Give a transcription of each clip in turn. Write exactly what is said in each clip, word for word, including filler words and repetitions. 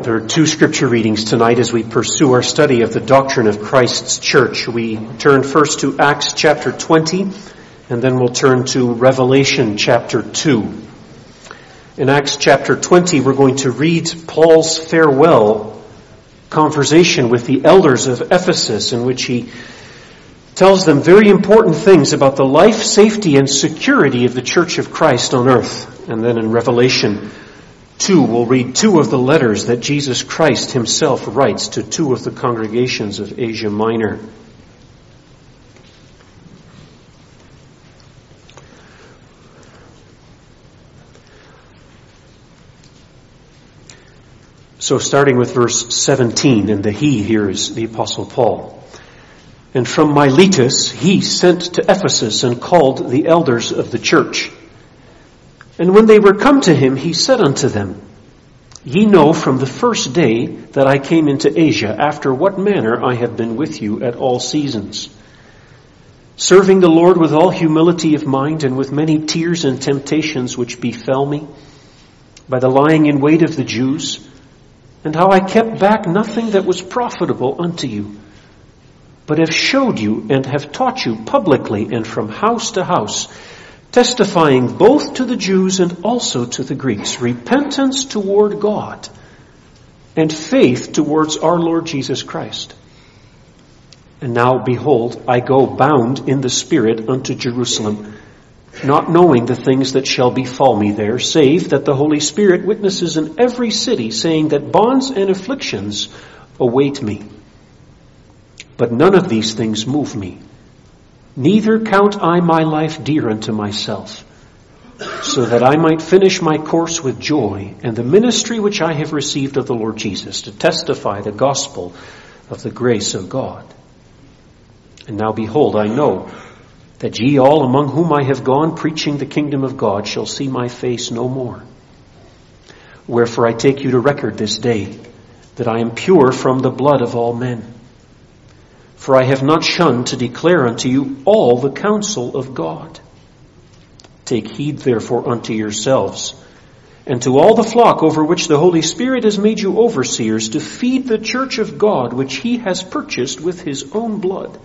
There are two scripture readings tonight as we pursue our study of the doctrine of Christ's church. We turn first to Acts chapter twenty, and then we'll turn to Revelation chapter two. In Acts chapter twenty, we're going to read Paul's farewell conversation with the elders of Ephesus, in which he tells them very important things about the life, safety, and security of the Church of Christ on earth. And then in Revelation two, we'll read two of the letters that Jesus Christ himself writes to two of the congregations of Asia Minor. So starting with verse seventeen, and the he here is the Apostle Paul. And from Miletus he sent to Ephesus and called the elders of the church. And when they were come to him, he said unto them, Ye know from the first day that I came into Asia, after what manner I have been with you at all seasons, serving the Lord with all humility of mind and with many tears and temptations which befell me, by the lying in wait of the Jews, and how I kept back nothing that was profitable unto you, but have showed you and have taught you publicly and from house to house, testifying both to the Jews and also to the Greeks, repentance toward God and faith towards our Lord Jesus Christ. And now, behold, I go bound in the Spirit unto Jerusalem, not knowing the things that shall befall me there, save that the Holy Spirit witnesses in every city, saying that bonds and afflictions await me. But none of these things move me. Neither count I my life dear unto myself, so that I might finish my course with joy and the ministry which I have received of the Lord Jesus, to testify the gospel of the grace of God. And now behold, I know that ye all among whom I have gone preaching the kingdom of God shall see my face no more. Wherefore I take you to record this day, that I am pure from the blood of all men. For I have not shunned to declare unto you all the counsel of God. Take heed therefore unto yourselves, and to all the flock over which the Holy Spirit has made you overseers, to feed the church of God, which he has purchased with his own blood.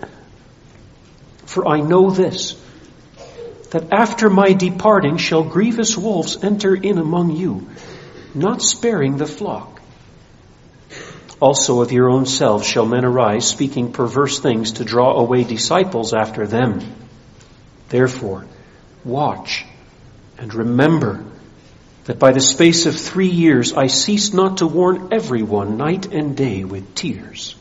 For I know this, that after my departing shall grievous wolves enter in among you, not sparing the flock. Also of your own selves shall men arise, speaking perverse things to draw away disciples after them. Therefore, watch and remember that by the space of three years I ceased not to warn everyone night and day with tears.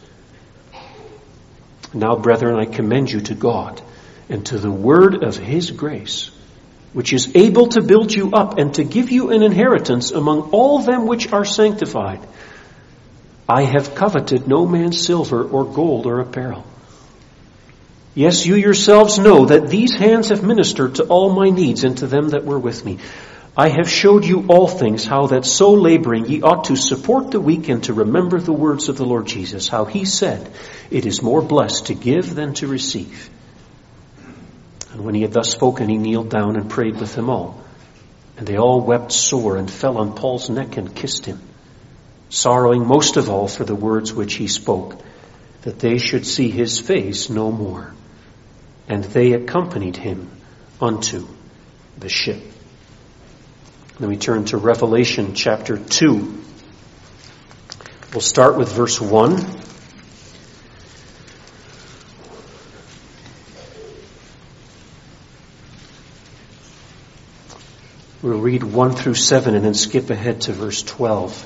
Now, brethren, I commend you to God and to the word of his grace, which is able to build you up and to give you an inheritance among all them which are sanctified. I have coveted no man's silver or gold or apparel. Yes, you yourselves know that these hands have ministered to all my needs and to them that were with me. I have showed you all things, how that so laboring ye ought to support the weak and to remember the words of the Lord Jesus, how he said, It is more blessed to give than to receive. And when he had thus spoken, he kneeled down and prayed with them all. And they all wept sore and fell on Paul's neck and kissed him, sorrowing most of all for the words which he spoke, that they should see his face no more. And they accompanied him unto the ship. Then we turn to Revelation chapter two. We'll start with verse one. We'll read one through seven and then skip ahead to verse twelve.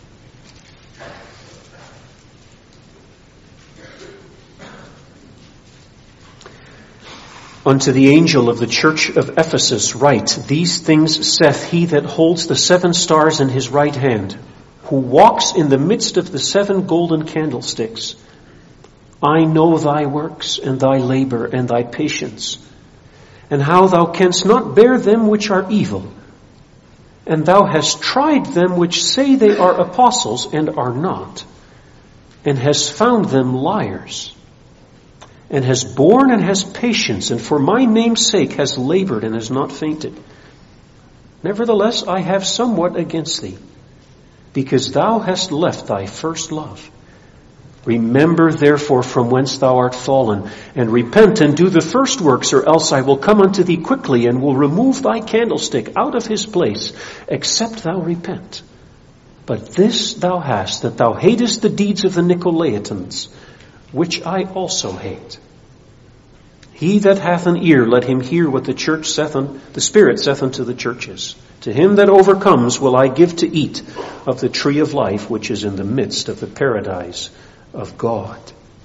Unto the angel of the church of Ephesus write, These things saith he that holds the seven stars in his right hand, who walks in the midst of the seven golden candlesticks. I know thy works, and thy labor, and thy patience, and how thou canst not bear them which are evil. And thou hast tried them which say they are apostles, and are not, and hast found them liars, and has borne and has patience, and for my name's sake has labored and has not fainted. Nevertheless, I have somewhat against thee, because thou hast left thy first love. Remember therefore from whence thou art fallen, and repent and do the first works, or else I will come unto thee quickly, and will remove thy candlestick out of his place, except thou repent. But this thou hast, that thou hatest the deeds of the Nicolaitans, which I also hate. He that hath an ear, let him hear what the church saith un, the Spirit saith unto the churches. To him that overcomes will I give to eat of the tree of life, which is in the midst of the paradise of God.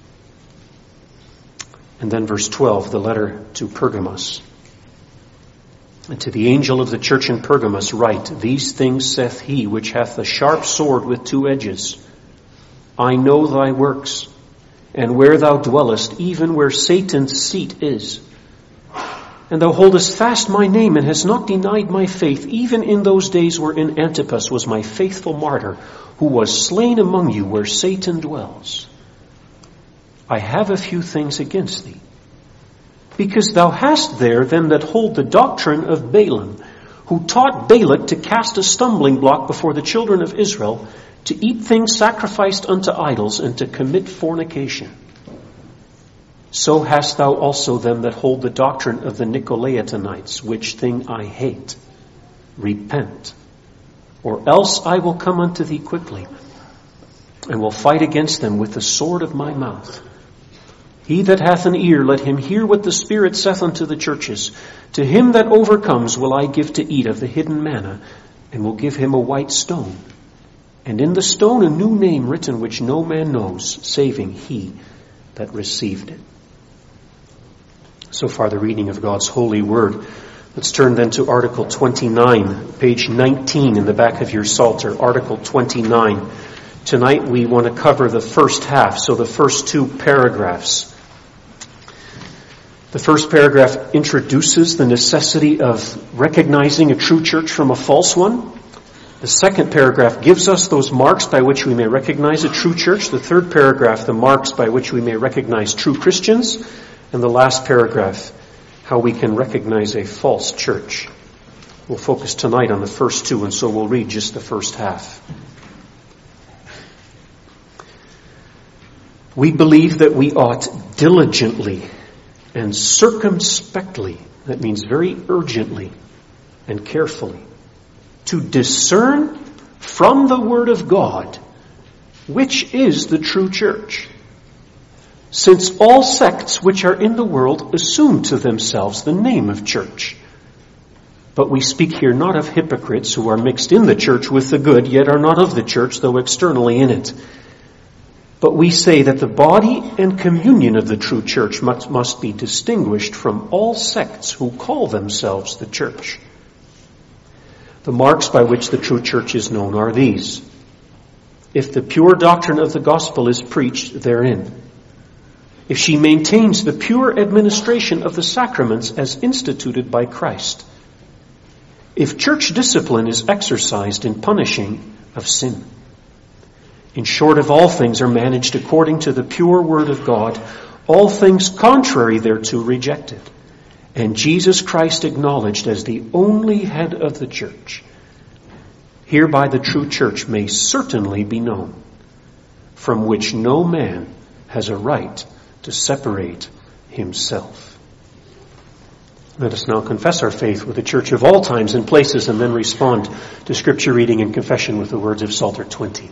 And then verse twelve, the letter to Pergamos. And to the angel of the church in Pergamos write, These things saith he which hath the sharp sword with two edges. I know thy works, and where thou dwellest, even where Satan's seat is. And thou holdest fast my name, and hast not denied my faith, even in those days wherein Antipas was my faithful martyr, who was slain among you where Satan dwells. I have a few things against thee, because thou hast there them that hold the doctrine of Balaam, who taught Balak to cast a stumbling block before the children of Israel, to eat things sacrificed unto idols, and to commit fornication. So hast thou also them that hold the doctrine of the Nicolaitanites, which thing I hate. Repent, or else I will come unto thee quickly, and will fight against them with the sword of my mouth. He that hath an ear, let him hear what the Spirit saith unto the churches. To him that overcomes will I give to eat of the hidden manna, and will give him a white stone, and in the stone a new name written, which no man knows, saving he that received it. So far the reading of God's holy word. Let's turn then to Article twenty-nine, page nineteen in the back of your Psalter, Article twenty-nine. Tonight we want to cover the first half, so the first two paragraphs. The first paragraph introduces the necessity of recognizing a true church from a false one. The second paragraph gives us those marks by which we may recognize a true church. The third paragraph, the marks by which we may recognize true Christians. And the last paragraph, how we can recognize a false church. We'll focus tonight on the first two, and so we'll read just the first half. We believe that we ought diligently and circumspectly, that means very urgently and carefully, to discern from the Word of God which is the true church. Since all sects which are in the world assume to themselves the name of church. But we speak here not of hypocrites who are mixed in the church with the good, yet are not of the church, though externally in it. But we say that the body and communion of the true church must, must be distinguished from all sects who call themselves the church. The marks by which the true church is known are these. If the pure doctrine of the gospel is preached therein, if she maintains the pure administration of the sacraments as instituted by Christ, if church discipline is exercised in punishing of sin, in short, if all things are managed according to the pure word of God, all things contrary thereto rejected, and Jesus Christ acknowledged as the only head of the church, hereby the true church may certainly be known, from which no man has a right to separate himself. Let us now confess our faith with the church of all times and places, and then respond to scripture reading and confession with the words of Psalter twenty.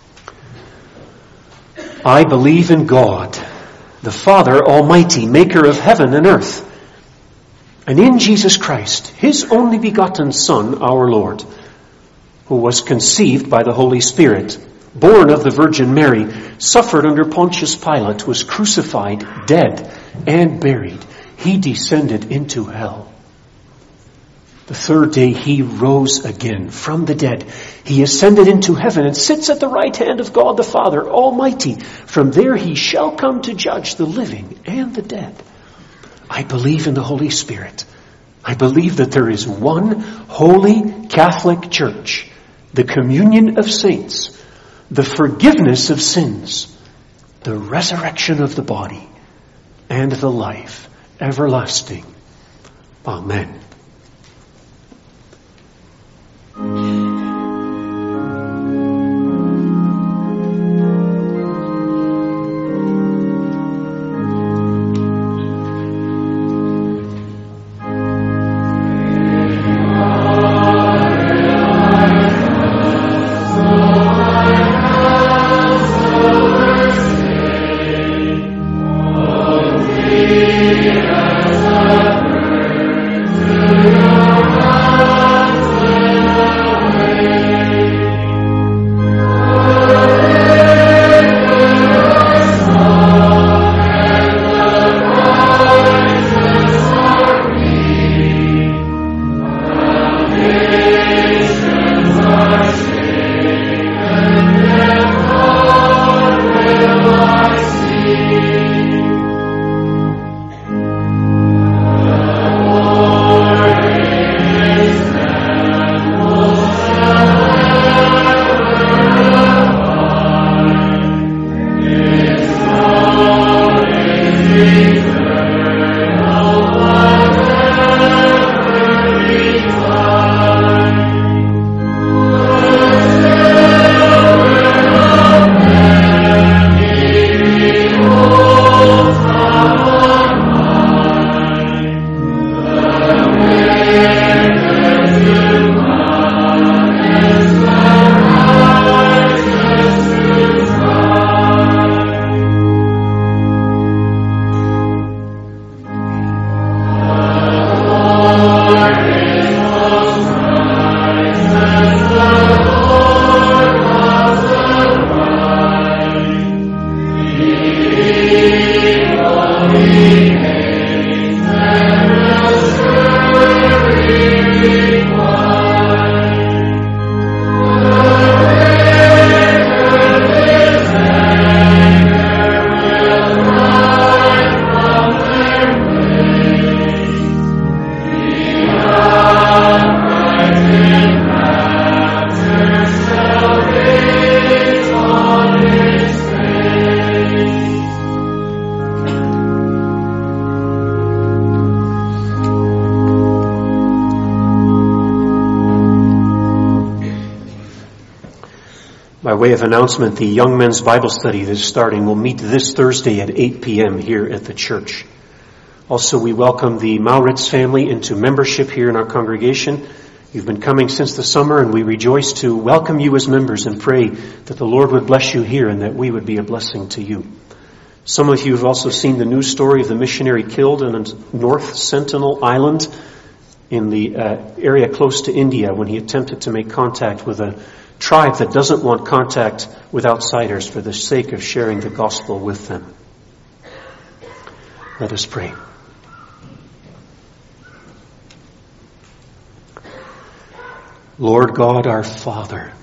I believe in God, the Father Almighty, maker of heaven and earth, and in Jesus Christ, his only begotten Son, our Lord, who was conceived by the Holy Spirit, born of the Virgin Mary, suffered under Pontius Pilate, was crucified, dead, and buried. He descended into hell. The third day he rose again from the dead. He ascended into heaven and sits at the right hand of God the Father Almighty. From there he shall come to judge the living and the dead. I believe in the Holy Spirit. I believe that there is one holy Catholic Church, the communion of saints, the forgiveness of sins, the resurrection of the body, and the life everlasting. Amen. way of announcement, the Young Men's Bible Study that is starting will meet this Thursday at eight p.m. here at the church. Also, we welcome the Mauritz family into membership here in our congregation. You've been coming since the summer, and we rejoice to welcome you as members and pray that the Lord would bless you here and that we would be a blessing to you. Some of you have also seen the news story of the missionary killed in North Sentinel Island in the uh, area close to India when he attempted to make contact with a tribe that doesn't want contact with outsiders for the sake of sharing the gospel with them. Let us pray. Lord God, our Father,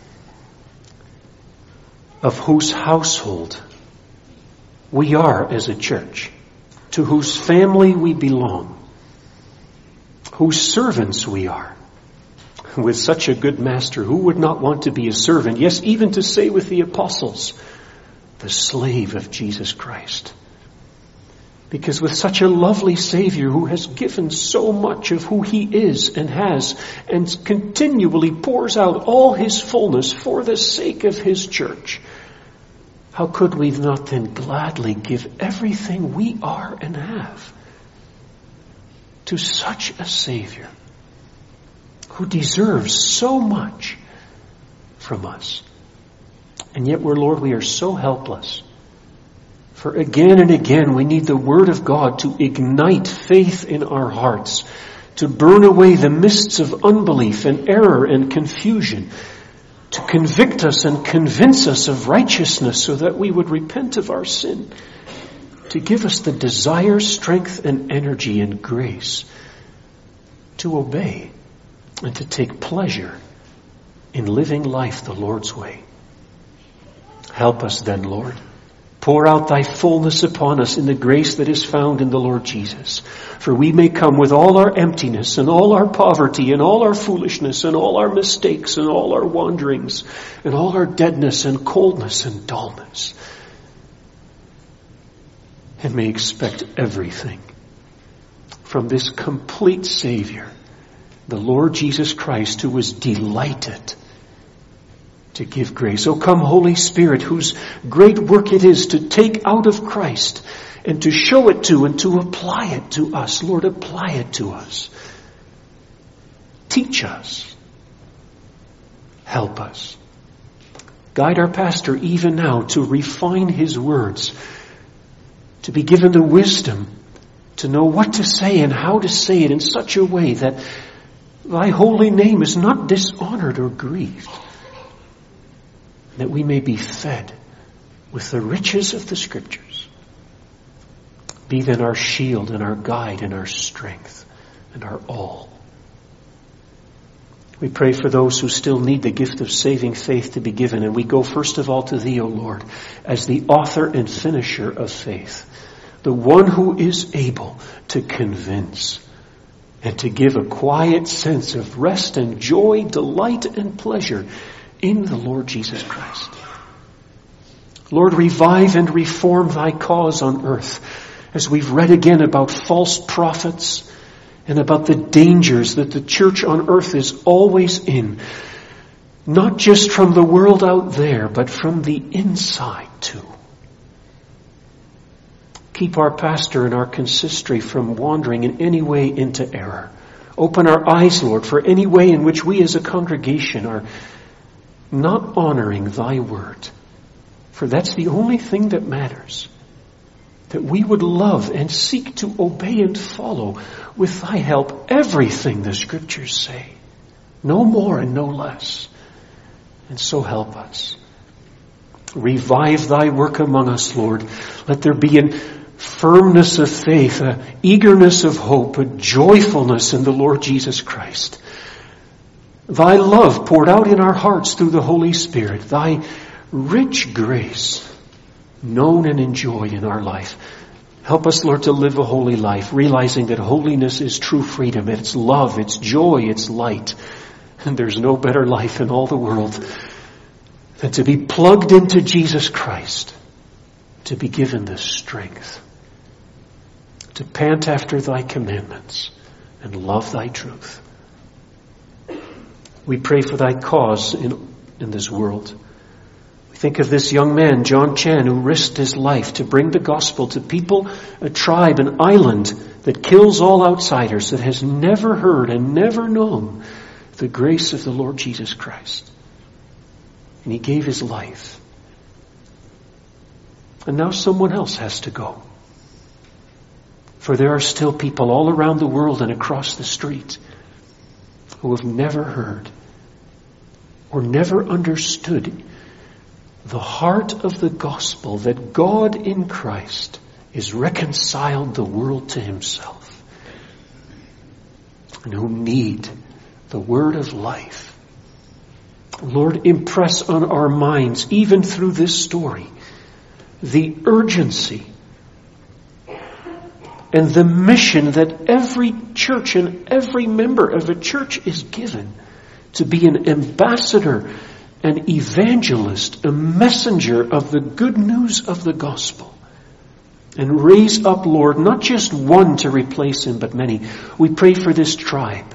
of whose household we are as a church, to whose family we belong, whose servants we are, with such a good master, who would not want to be a servant? Yes, even to say with the apostles, the slave of Jesus Christ. Because with such a lovely Savior who has given so much of who He is and has, and continually pours out all His fullness for the sake of His church, how could we not then gladly give everything we are and have to such a Savior who deserves so much from us? And yet, we're, Lord, we are so helpless. For again and again, we need the Word of God to ignite faith in our hearts, to burn away the mists of unbelief and error and confusion, to convict us and convince us of righteousness so that we would repent of our sin, to give us the desire, strength, and energy and grace to obey and to take pleasure in living life the Lord's way. Help us then, Lord. Pour out Thy fullness upon us in the grace that is found in the Lord Jesus. For we may come with all our emptiness and all our poverty and all our foolishness and all our mistakes and all our wanderings and all our deadness and coldness and dullness, and may expect everything from this complete Savior, the Lord Jesus Christ, who was delighted to give grace. Oh, come, Holy Spirit, whose great work it is to take out of Christ and to show it to and to apply it to us. Lord, apply it to us. Teach us. Help us. Guide our pastor even now to refine his words, to be given the wisdom to know what to say and how to say it in such a way that Thy holy name is not dishonored or grieved, that we may be fed with the riches of the Scriptures. Be then our shield and our guide and our strength and our all. We pray for those who still need the gift of saving faith to be given, and we go first of all to Thee, O Lord, as the author and finisher of faith, the one who is able to convince and to give a quiet sense of rest and joy, delight and pleasure in the Lord Jesus Christ. Lord, revive and reform Thy cause on earth, as we've read again about false prophets and about the dangers that the church on earth is always in, not just from the world out there, but from the inside too. Keep our pastor and our consistory from wandering in any way into error. Open our eyes, Lord, for any way in which we as a congregation are not honoring Thy word. For that's the only thing that matters. That we would love and seek to obey and follow with Thy help everything the Scriptures say. No more and no less. And so help us. Revive Thy work among us, Lord. Let there be an firmness of faith, a eagerness of hope, a joyfulness in the Lord Jesus Christ. Thy love poured out in our hearts through the Holy Spirit. Thy rich grace known and enjoyed in our life. Help us, Lord, to live a holy life, realizing that holiness is true freedom. It's love, it's joy, it's light. And there's no better life in all the world than to be plugged into Jesus Christ, to be given the strength to pant after Thy commandments and love Thy truth. We pray for Thy cause in, in this world. We Think of this young man, John Chan, who risked his life to bring the gospel to people, a tribe, an island that kills all outsiders, that has never heard and never known the grace of the Lord Jesus Christ. And he gave his life. And now someone else has to go. For there are still people all around the world and across the street who have never heard or never understood the heart of the gospel, that God in Christ is reconciled the world to himself, and who need the word of life. Lord, impress on our minds, even through this story, the urgency and the mission that every church and every member of a church is given to be an ambassador, an evangelist, a messenger of the good news of the gospel. And raise up, Lord, not just one to replace him, but many. We pray for this tribe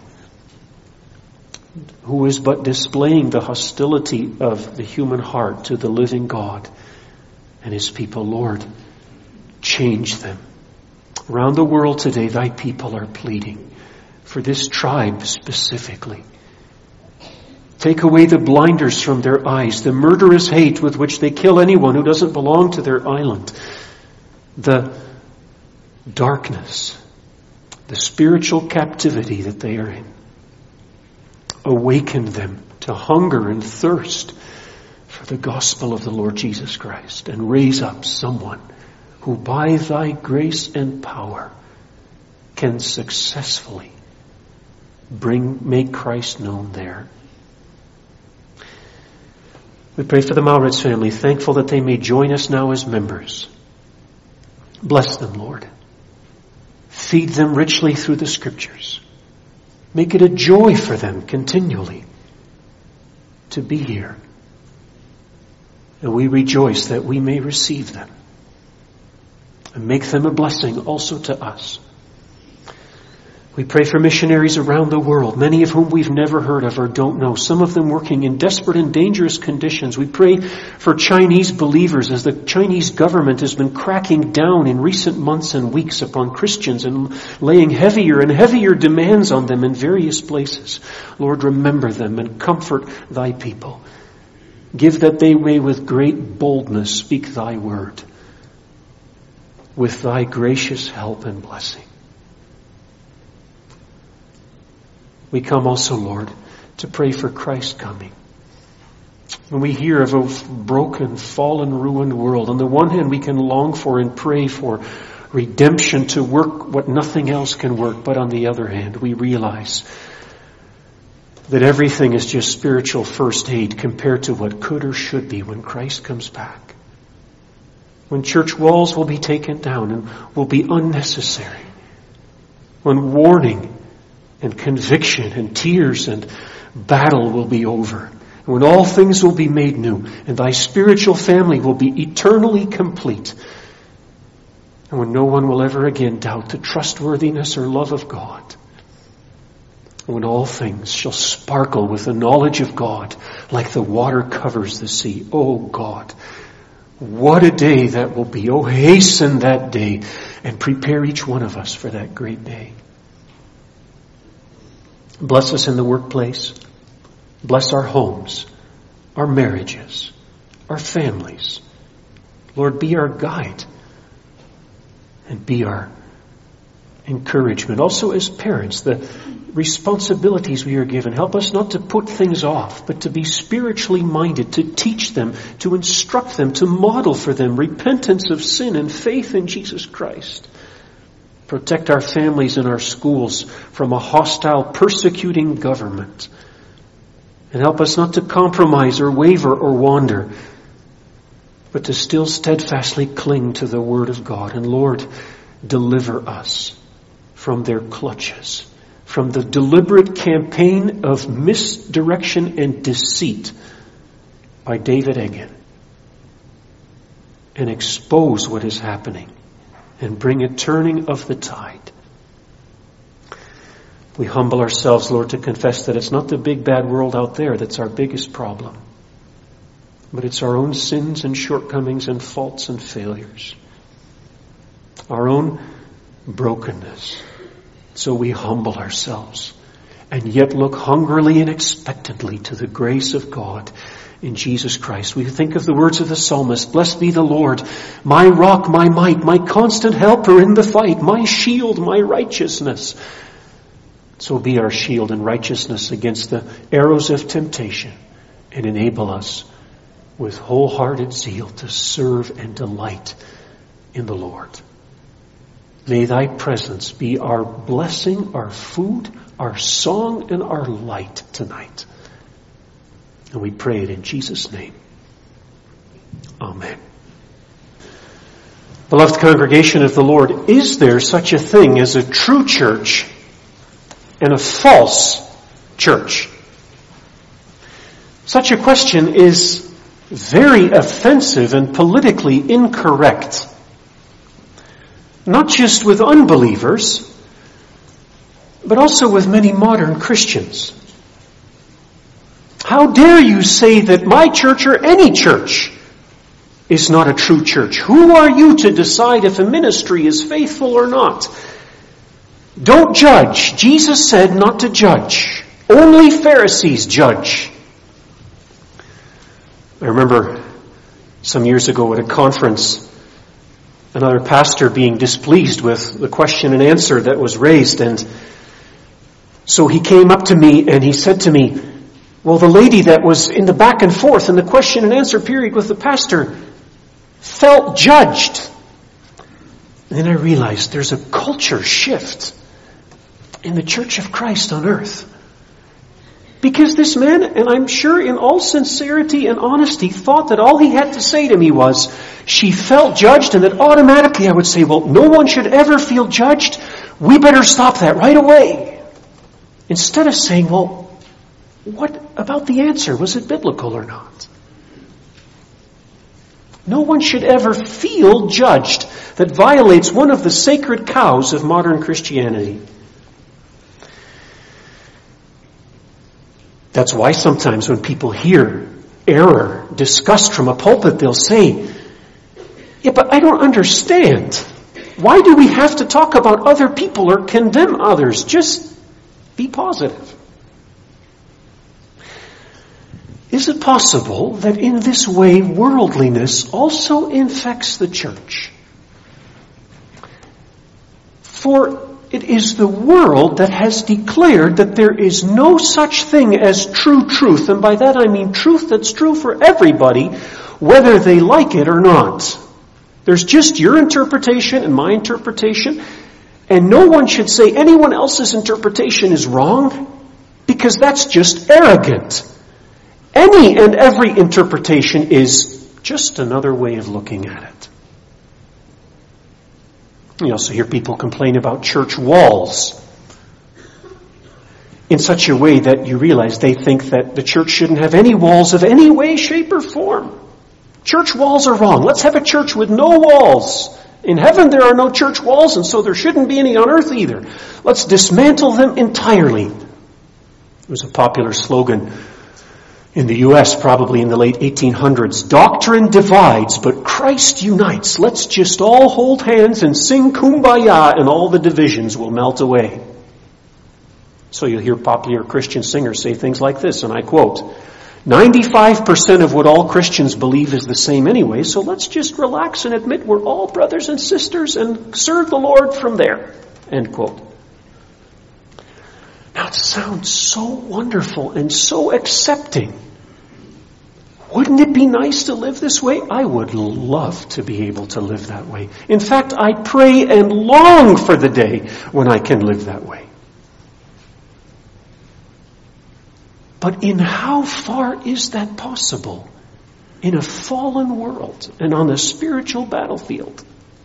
who is but displaying the hostility of the human heart to the living God and his people. Lord, change them. Around the world today, thy people are pleading for this tribe specifically. Take away the blinders from their eyes, the murderous hate with which they kill anyone who doesn't belong to their island, the darkness, the spiritual captivity that they are in. Awaken them to hunger and thirst for the gospel of the Lord Jesus Christ, and raise up someone who by thy grace and power can successfully bring, make Christ known there. We pray for the Maurits family, thankful that they may join us now as members. Bless them, Lord. Feed them richly through the Scriptures. Make it a joy for them continually to be here. And we rejoice that we may receive them and make them a blessing also to us. We pray for missionaries around the world, many of whom we've never heard of or don't know, some of them working in desperate and dangerous conditions. We pray for Chinese believers as the Chinese government has been cracking down in recent months and weeks upon Christians and laying heavier and heavier demands on them in various places. Lord, remember them and comfort thy people. Give that they may with great boldness speak thy word with thy gracious help and blessing. We come also, Lord, to pray for Christ's coming. When we hear of a broken, fallen, ruined world, on the one hand we can long for and pray for redemption to work what nothing else can work, but on the other hand we realize that everything is just spiritual first aid compared to what could or should be when Christ comes back. When church walls will be taken down and will be unnecessary. When warning and conviction and tears and battle will be over. And when all things will be made new and thy spiritual family will be eternally complete. And when no one will ever again doubt the trustworthiness or love of God. And when all things shall sparkle with the knowledge of God like the water covers the sea. Oh God, what a day that will be. Oh, hasten that day and prepare each one of us for that great day. Bless us in the workplace. Bless our homes, our marriages, our families. Lord, be our guide and be our encouragement. Also as parents, the responsibilities we are given, help us not to put things off, but to be spiritually minded, to teach them, to instruct them, to model for them repentance of sin and faith in Jesus Christ. Protect our families and our schools from a hostile, persecuting government. And help us not to compromise or waver or wander, but to still steadfastly cling to the Word of God. And Lord, deliver us from their clutches, from the deliberate campaign of misdirection and deceit by David Eggen. And expose what is happening. And bring a turning of the tide. We humble ourselves, Lord, to confess that it's not the big bad world out there that's our biggest problem, but it's our own sins and shortcomings and faults and failures. Our own brokenness. So we humble ourselves and yet look hungrily and expectantly to the grace of God in Jesus Christ. We think of the words of the psalmist, "Blessed be the Lord, my rock, my might, my constant helper in the fight, my shield, my righteousness." So be our shield and righteousness against the arrows of temptation, and enable us with wholehearted zeal to serve and delight in the Lord. May thy presence be our blessing, our food, our song, and our light tonight. And we pray it in Jesus' name. Amen. Beloved congregation of the Lord, is there such a thing as a true church and a false church? Such a question is very offensive and politically incorrect. Not just with unbelievers, but also with many modern Christians. How dare you say that my church or any church is not a true church? Who are you to decide if a ministry is faithful or not? Don't judge. Jesus said not to judge. Only Pharisees judge. I remember some years ago at a conference, another pastor being displeased with the question and answer that was raised, and so he came up to me and he said to me, "Well, the lady that was in the back and forth in the question and answer period with the pastor felt judged." And then I realized there's a culture shift in the Church of Christ on earth. Because this man, and I'm sure in all sincerity and honesty, thought that all he had to say to me was, "She felt judged," and that automatically I would say, "Well, no one should ever feel judged. We better stop that right away." Instead of saying, "Well, what about the answer? Was it biblical or not?" No one should ever feel judged that violates one of the sacred cows of modern Christianity. That's why sometimes when people hear error discussed from a pulpit, they'll say, "Yeah, but I don't understand. Why do we have to talk about other people or condemn others? Just be positive." Is it possible that in this way worldliness also infects the church? For it is the world that has declared that there is no such thing as true truth. And by that I mean truth that's true for everybody, whether they like it or not. There's just your interpretation and my interpretation, and no one should say anyone else's interpretation is wrong, because that's just arrogant. Any and every interpretation is just another way of looking at it. You also hear people complain about church walls in such a way that you realize they think that the church shouldn't have any walls of any way, shape, or form. Church walls are wrong. Let's have a church with no walls. In heaven there are no church walls, and so there shouldn't be any on earth either. Let's dismantle them entirely. It was a popular slogan in the U S probably in the late eighteen hundreds. Doctrine divides, but Christ unites. Let's just all hold hands and sing Kumbaya, and all the divisions will melt away. So you'll hear popular Christian singers say things like this, and I quote, ninety-five percent of what all Christians believe is the same anyway, so let's just relax and admit we're all brothers and sisters and serve the Lord from there. End quote. Now it sounds so wonderful and so accepting. Wouldn't it be nice to live this way? I would love to be able to live that way. In fact, I pray and long for the day when I can live that way. But in how far is that possible in a fallen world and on the spiritual battlefield?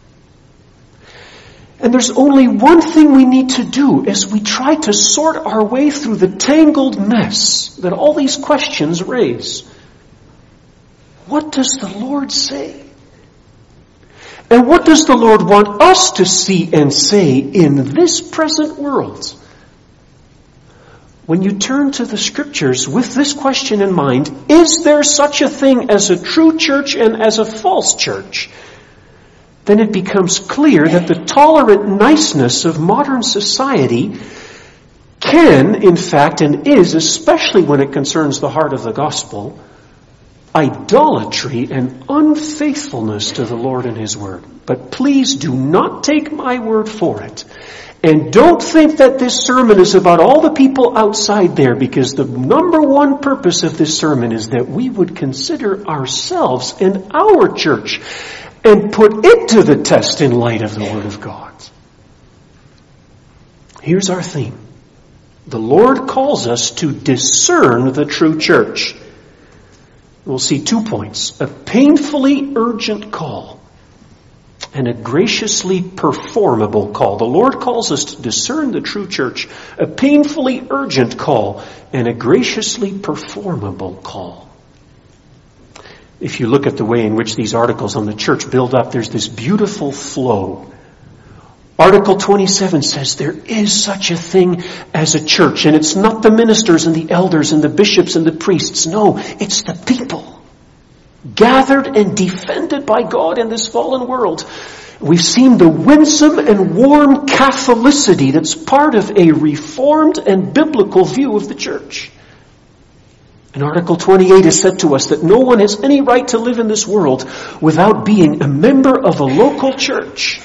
And there's only one thing we need to do as we try to sort our way through the tangled mess that all these questions raise. What does the Lord say? And what does the Lord want us to see and say in this present world? when you turn to the Scriptures with this question in mind, is there such a thing as a true church and as a false church? Then it becomes clear that the tolerant niceness of modern society can, in fact, and is, especially when it concerns the heart of the gospel, idolatry and unfaithfulness to the Lord and His Word. But please do not take my word for it. And don't think that this sermon is about all the people outside there, because the number one purpose of this sermon is that we would consider ourselves and our church and put it to the test in light of the Word of God. Here's our theme. The Lord calls us to discern the true church. We'll see two points. A painfully urgent call and a graciously performable call. The Lord calls us to discern the true church. A painfully urgent call and a graciously performable call. If you look at the way in which these articles on the church build up, there's this beautiful flow. Article twenty-seven says there is such a thing as a church, and it's not the ministers and the elders and the bishops and the priests. No, it's the people gathered and defended by God in this fallen world. We've seen the winsome and warm Catholicity that's part of a reformed and biblical view of the church. And Article twenty-eight has said to us that no one has any right to live in this world without being a member of a local church.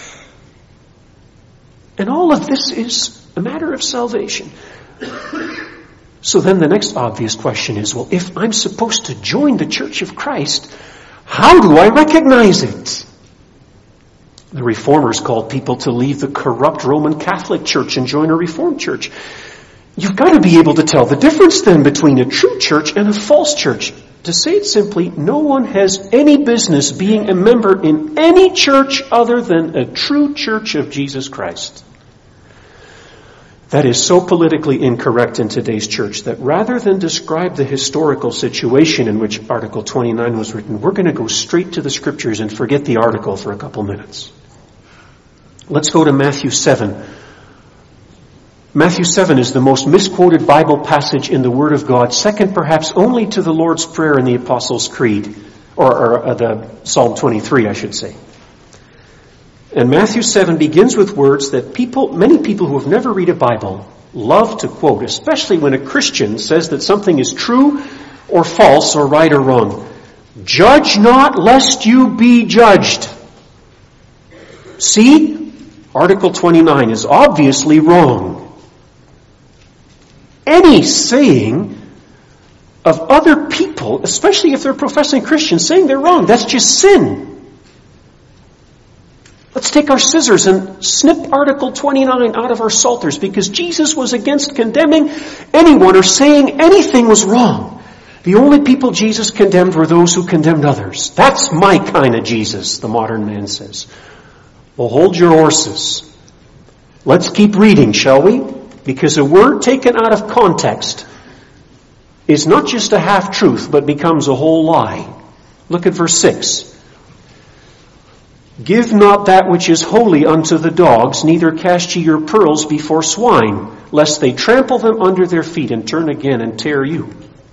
And all of this is a matter of salvation. So then the next obvious question is, well, if I'm supposed to join the Church of Christ, how do I recognize it? The Reformers called people to leave the corrupt Roman Catholic Church and join a Reformed church. You've got to be able to tell the difference then between a true church and a false church. To say it simply, no one has any business being a member in any church other than a true church of Jesus Christ. That is so politically incorrect in today's church that rather than describe the historical situation in which Article twenty-nine was written, we're going to go straight to the Scriptures and forget the article for a couple minutes. Let's go to Matthew seven. Matthew seven is the most misquoted Bible passage in the Word of God, second perhaps only to the Lord's Prayer in the Apostles' Creed, or, or uh, the Psalm twenty-three, I should say. And Matthew seven begins with words that people, many people who have never read a Bible love to quote, especially when a Christian says that something is true or false or right or wrong. Judge not lest you be judged. See, Article twenty-nine is obviously wrong. Any saying of other people, especially if they're professing Christians, saying they're wrong, that's just sin. Let's take our scissors and snip Article twenty-nine out of our psalters, because Jesus was against condemning anyone or saying anything was wrong. The only people Jesus condemned were those who condemned others. That's my kind of Jesus, the modern man says. Well, hold your horses. Let's keep reading, shall we? Because a word taken out of context is not just a half-truth, but becomes a whole lie. Look at verse six. Give not that which is holy unto the dogs, neither cast ye your pearls before swine, lest they trample them under their feet and turn again and tear you.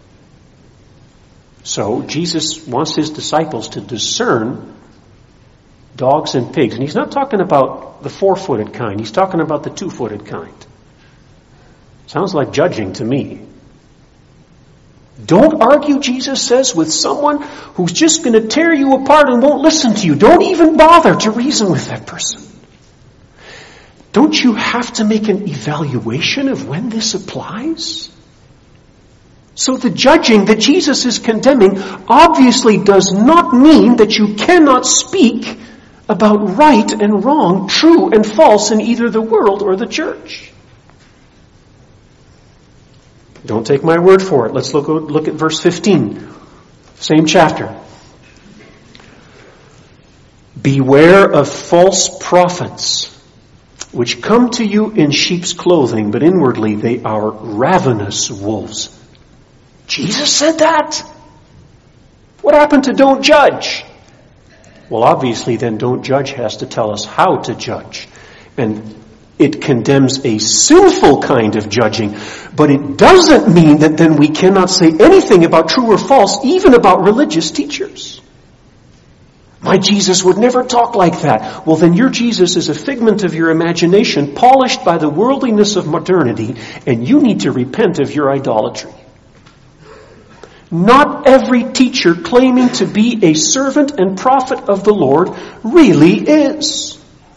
So Jesus wants his disciples to discern dogs and pigs. And he's not talking about the four-footed kind. He's talking about the two-footed kind. Sounds like judging to me. Don't argue, Jesus says, with someone who's just going to tear you apart and won't listen to you. Don't even bother to reason with that person. Don't you have to make an evaluation of when this applies? So the judging that Jesus is condemning obviously does not mean that you cannot speak about right and wrong, true and false in either the world or the church. Don't take my word for it. Let's look, look at verse fifteen. Same chapter. Beware of false prophets, which come to you in sheep's clothing, but inwardly they are ravenous wolves. Jesus said that? What happened to don't judge? Well, obviously then don't judge has to tell us how to judge. And It condemns a sinful kind of judging, but it doesn't mean that then we cannot say anything about true or false, even about religious teachers. My Jesus would never talk like that. Well, then your Jesus is a figment of your imagination, polished by the worldliness of modernity, and you need to repent of your idolatry. Not every teacher claiming to be a servant and prophet of the Lord really is.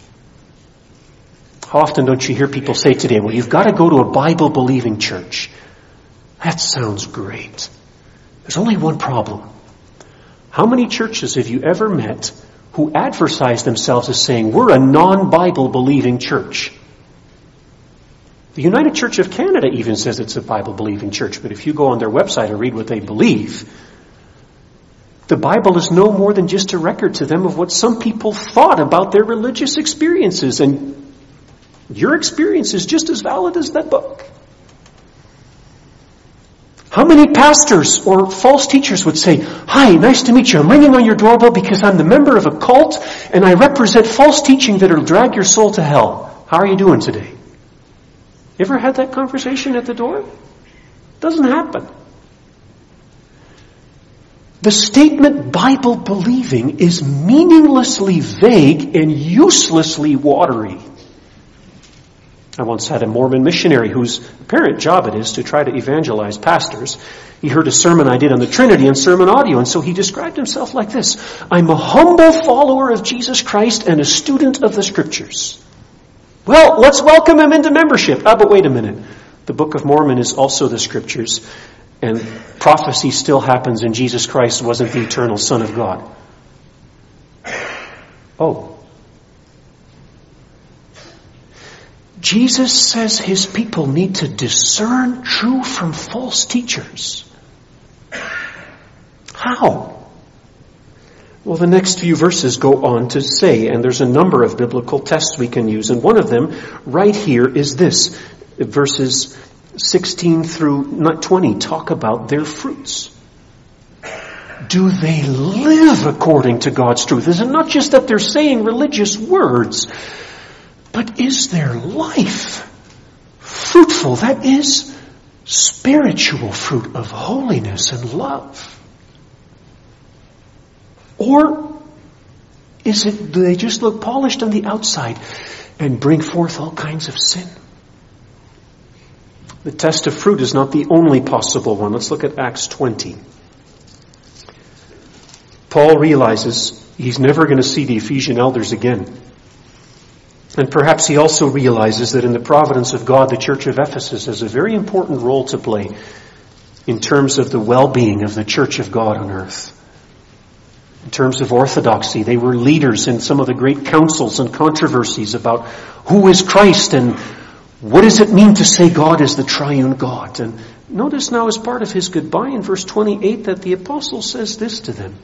How often don't you hear people say today, well, you've got to go to a Bible-believing church. That sounds great. There's only one problem. How many churches have you ever met who advertise themselves as saying, we're a non-Bible believing church? The United Church of Canada even says it's a Bible-believing church, but if you go on their website and read what they believe, the Bible is no more than just a record to them of what some people thought about their religious experiences, and your experience is just as valid as that book. How many pastors or false teachers would say, hi, nice to meet you. I'm ringing on your doorbell because I'm the member of a cult and I represent false teaching that will drag your soul to hell. How are you doing today? Ever had that conversation at the door? Doesn't happen. The statement Bible believing is meaninglessly vague and uselessly watery. I once had a Mormon missionary whose apparent job it is to try to evangelize pastors. He heard a sermon I did on the Trinity on Sermon Audio, and so he described himself like this: I'm a humble follower of Jesus Christ and a student of the Scriptures. Well, let's welcome him into membership. Ah, but wait a minute. The Book of Mormon is also the Scriptures, and prophecy still happens, and Jesus Christ wasn't the eternal Son of God. Oh. Jesus says his people need to discern true from false teachers. How? Well, the next few verses go on to say, and there's a number of biblical tests we can use, and one of them right here is this. Verses sixteen through twenty talk about their fruits. Do they live according to God's truth? Is it not just that they're saying religious words, but is their life fruitful? That is spiritual fruit of holiness and love. Or is it, do they just look polished on the outside and bring forth all kinds of sin? The test of fruit is not the only possible one. Let's look at Acts twenty. Paul realizes he's never going to see the Ephesian elders again. And perhaps he also realizes that in the providence of God, the church of Ephesus has a very important role to play in terms of the well-being of the church of God on earth. In terms of orthodoxy, they were leaders in some of the great councils and controversies about who is Christ and what does it mean to say God is the triune God. And notice now as part of his goodbye in verse twenty-eight that the apostle says this to them.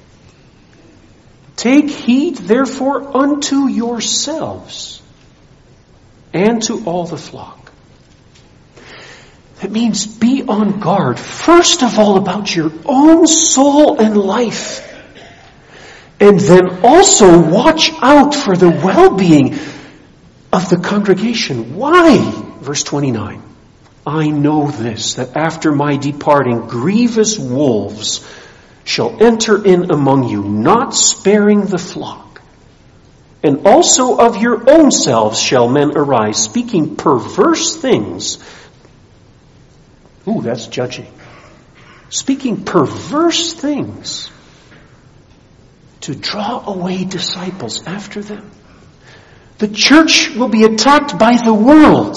Take heed, therefore, unto yourselves and to all the flock. That means be on guard, first of all, about your own soul and life. And then also watch out for the well-being of the congregation. Why? Verse twenty-nine. I know this, that after my departing, grievous wolves shall enter in among you, not sparing the flock. And also of your own selves shall men arise, speaking perverse things. Ooh, that's judging. Speaking perverse things to draw away disciples after them. The church will be attacked by the world.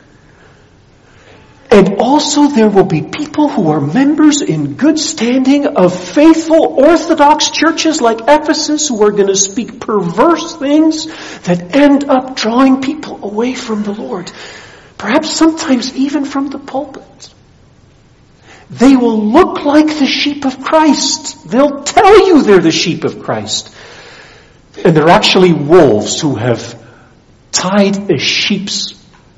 And also there will be people who are members in good standing of faithful Orthodox churches like Ephesus who are going to speak perverse things that end up drawing people away from the Lord. Perhaps sometimes even from the pulpit. They will look like the sheep of Christ. They'll tell you they're the sheep of Christ. And they're actually wolves who have tied a sheep's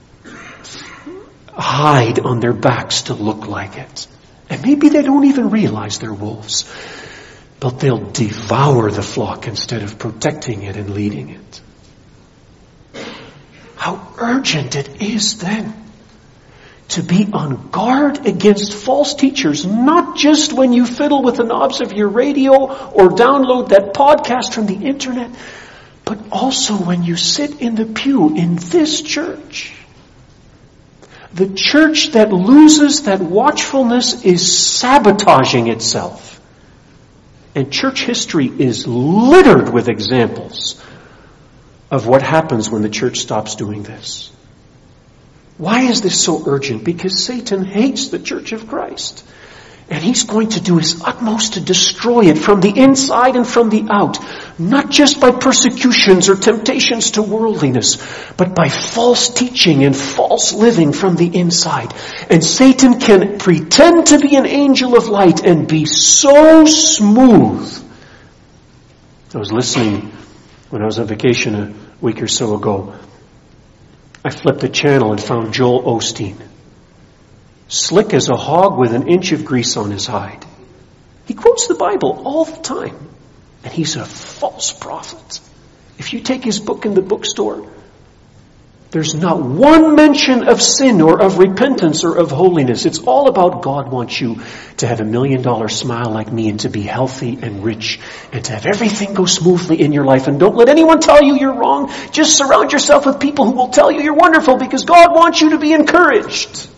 hide on their backs to look like it. And maybe they don't even realize they're wolves. But they'll devour the flock instead of protecting it and leading it. how urgent it is then to be on guard against false teachers, not just when you fiddle with the knobs of your radio or download that podcast from the internet, but also when you sit in the pew in this church. The church that loses that watchfulness is sabotaging itself. And church history is littered with examples of what happens when the church stops doing this. Why is this so urgent? Because Satan hates the church of Christ. And he's going to do his utmost to destroy it from the inside and from the out. Not just by persecutions or temptations to worldliness, but by false teaching and false living from the inside. And Satan can pretend to be an angel of light and be so smooth. I was listening when I was on vacation a week or so ago. I flipped the channel and found Joel Osteen. Slick as a hog with an inch of grease on his hide. He quotes the Bible all the time. And he's a false prophet. If you take his book in the bookstore, there's not one mention of sin or of repentance or of holiness. It's all about God wants you to have a million dollar smile like me and to be healthy and rich and to have everything go smoothly in your life. And don't let anyone tell you you're wrong. Just surround yourself with people who will tell you you're wonderful because God wants you to be encouraged.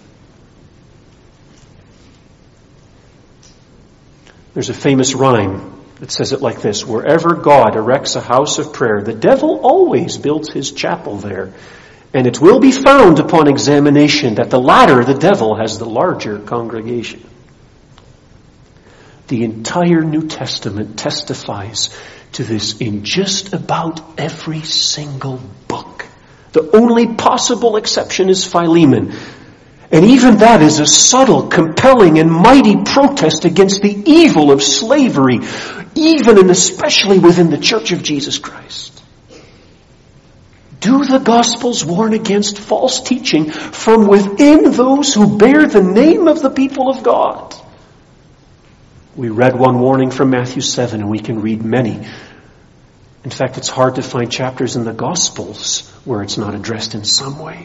There's a famous rhyme that says it like this: wherever God erects a house of prayer, the devil always builds his chapel there. And it will be found upon examination that the latter, the devil, has the larger congregation. The entire New Testament testifies to this in just about every single book. The only possible exception is Philemon. And even that is a subtle, compelling, and mighty protest against the evil of slavery, even and especially within the Church of Jesus Christ. Do the Gospels warn against false teaching from within those who bear the name of the people of God? We read one warning from Matthew seven, and we can read many. In fact, it's hard to find chapters in the Gospels where it's not addressed in some way.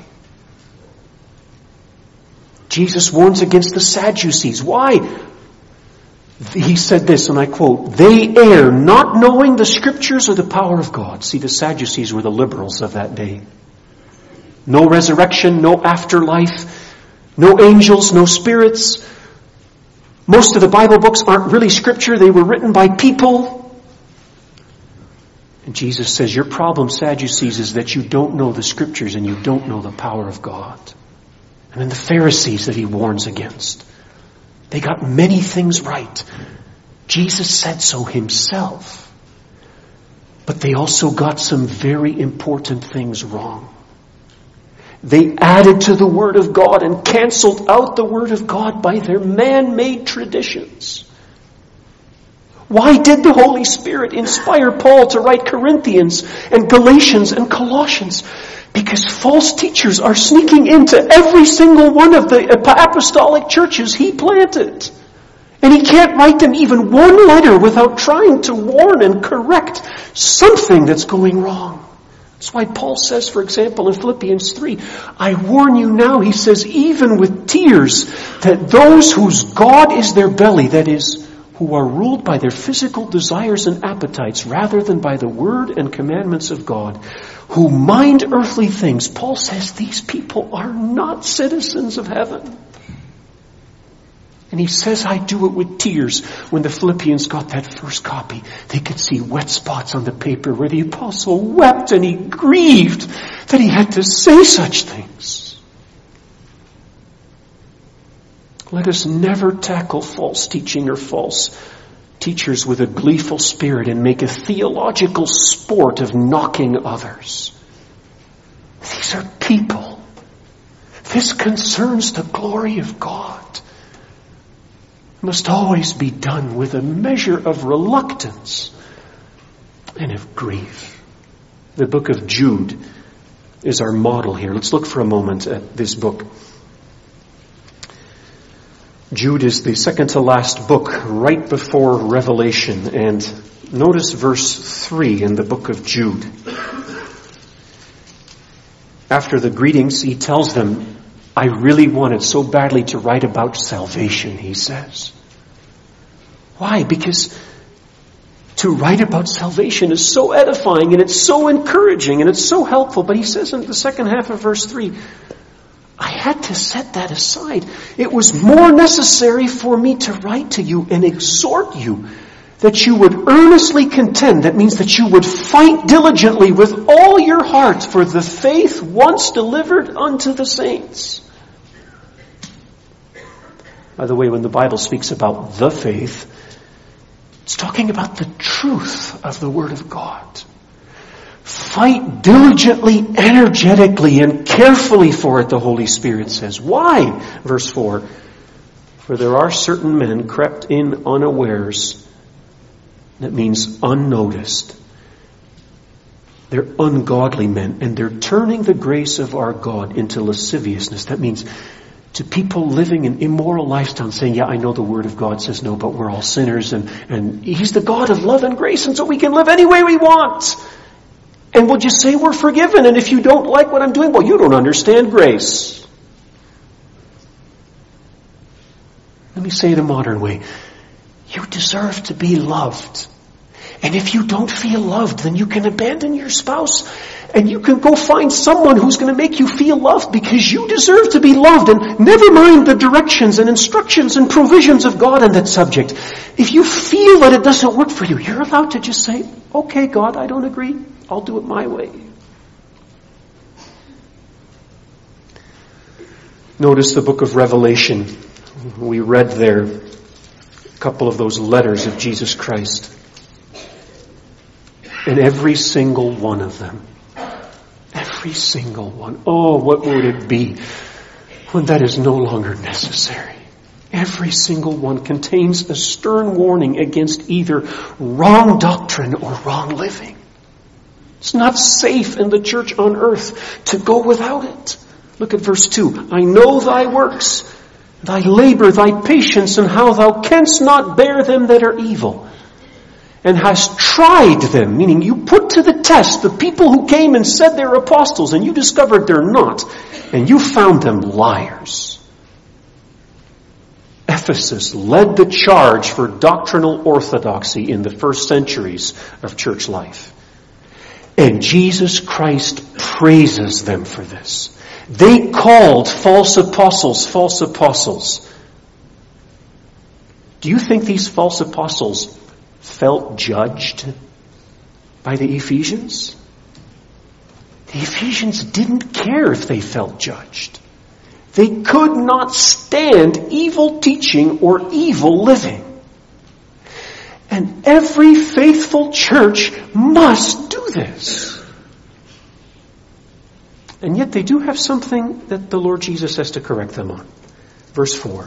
Jesus warns against the Sadducees. Why? He said this, and I quote, "They err, not knowing the Scriptures or the power of God." See, the Sadducees were the liberals of that day. No resurrection, no afterlife, no angels, no spirits. Most of the Bible books aren't really Scripture. They were written by people. And Jesus says, your problem, Sadducees, is that you don't know the Scriptures and you don't know the power of God. And then the Pharisees that he warns against. They got many things right. Jesus said so himself. But they also got some very important things wrong. They added to the Word of God and canceled out the Word of God by their man-made traditions. Why did the Holy Spirit inspire Paul to write Corinthians and Galatians and Colossians? Because false teachers are sneaking into every single one of the apostolic churches he planted. And he can't write them even one letter without trying to warn and correct something that's going wrong. That's why Paul says, for example, in Philippians three, I warn you now, he says, even with tears, that those whose God is their belly, that is, who are ruled by their physical desires and appetites rather than by the word and commandments of God, who mind earthly things. Paul says these people are not citizens of heaven. And he says, I do it with tears. When the Philippians got that first copy, they could see wet spots on the paper where the apostle wept and he grieved that he had to say such things. Let us never tackle false teaching or false teachers with a gleeful spirit and make a theological sport of knocking others. These are people. This concerns the glory of God. It must always be done with a measure of reluctance and of grief. The book of Jude is our model here. Let's look for a moment at this book. Jude is the second to last book right before Revelation. And notice verse three in the book of Jude. after the greetings, he tells them, I really wanted so badly to write about salvation, he says. Why? Because to write about salvation is so edifying and it's so encouraging and it's so helpful. But he says in the second half of verse three, I had to set that aside. It was more necessary for me to write to you and exhort you that you would earnestly contend. That means that you would fight diligently with all your heart for the faith once delivered unto the saints. By the way, when the Bible speaks about the faith, it's talking about the truth of the Word of God. Fight diligently, energetically, and carefully for it, the Holy Spirit says. Why? Verse four, for there are certain men crept in unawares. That means unnoticed. They're ungodly men, and they're turning the grace of our God into lasciviousness. That means to people living an immoral lifestyle, saying, yeah, I know the Word of God says no, but we're all sinners, and, and He's the God of love and grace, and so we can live any way we want. And we'll just say we're forgiven, and if you don't like what I'm doing, well, you don't understand grace. Let me say it a modern way. You deserve to be loved. And if you don't feel loved, then you can abandon your spouse and you can go find someone who's going to make you feel loved, because you deserve to be loved. And never mind the directions and instructions and provisions of God on that subject. If you feel that it doesn't work for you, you're allowed to just say, okay, God, I don't agree. I'll do it my way. Notice the book of Revelation. We read there a couple of those letters of Jesus Christ. And every single one of them, every single one, oh, what would it be when that is no longer necessary? Every single one contains a stern warning against either wrong doctrine or wrong living. It's not safe in the church on earth to go without it. Look at verse two. I know thy works, thy labor, thy patience, and how thou canst not bear them that are evil. And hast tried them, meaning you put to the test the people who came and said they're apostles, and you discovered they're not, and you found them liars. Ephesus led the charge for doctrinal orthodoxy in the first centuries of church life. And Jesus Christ praises them for this. They called false apostles false apostles. Do you think these false apostles felt judged by the Ephesians? The Ephesians didn't care if they felt judged. They could not stand evil teaching or evil living. And every faithful church must do this. And yet they do have something that the Lord Jesus has to correct them on. Verse four.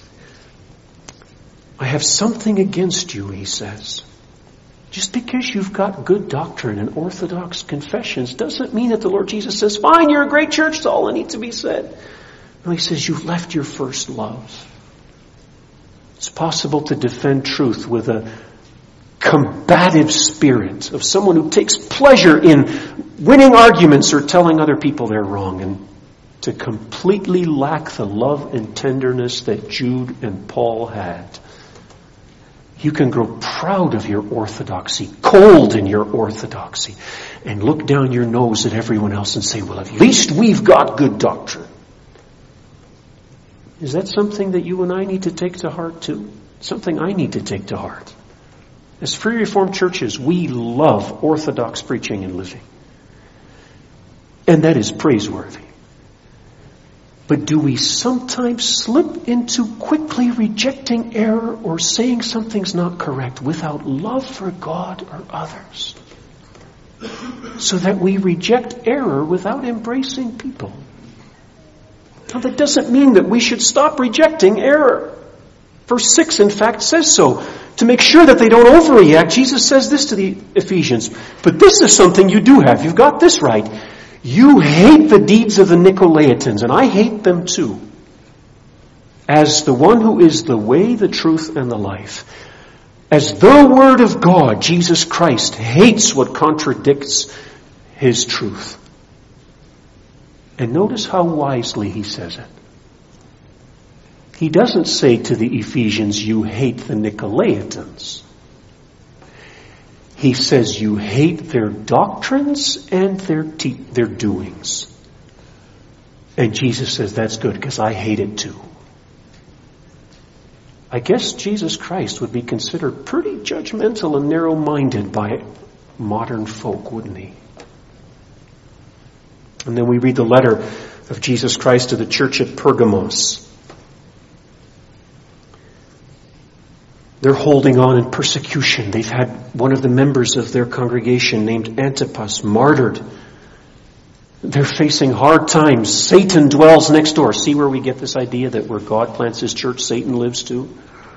I have something against you, he says. Just because you've got good doctrine and orthodox confessions doesn't mean that the Lord Jesus says, fine, you're a great church, that's all that needs to be said. No, he says, you've left your first love. It's possible to defend truth with a combative spirit of someone who takes pleasure in winning arguments or telling other people they're wrong, and to completely lack the love and tenderness that Jude and Paul had. You can grow proud of your orthodoxy, cold in your orthodoxy, and look down your nose at everyone else and say, well, at least we've got good doctrine. Is that something that you and I need to take to heart too? Something I need to take to heart. As Free Reformed churches, we love orthodox preaching and living. And that is praiseworthy. But do we sometimes slip into quickly rejecting error or saying something's not correct without love for God or others? So that we reject error without embracing people. Now that doesn't mean that we should stop rejecting error. Verse six, in fact, says so. To make sure that they don't overreact, Jesus says this to the Ephesians. But this is something you do have. You've got this right. You hate the deeds of the Nicolaitans, and I hate them too. As the one who is the way, the truth, and the life. As the Word of God, Jesus Christ, hates what contradicts His truth. And notice how wisely he says it. He doesn't say to the Ephesians, you hate the Nicolaitans. He says you hate their doctrines and their te- their doings. And Jesus says, that's good, because I hate it too. I guess Jesus Christ would be considered pretty judgmental and narrow-minded by modern folk, wouldn't he? And then we read the letter of Jesus Christ to the church at Pergamos. They're holding on in persecution. They've had one of the members of their congregation named Antipas martyred. They're facing hard times. Satan dwells next door. See where we get this idea that where God plants his church, Satan lives too?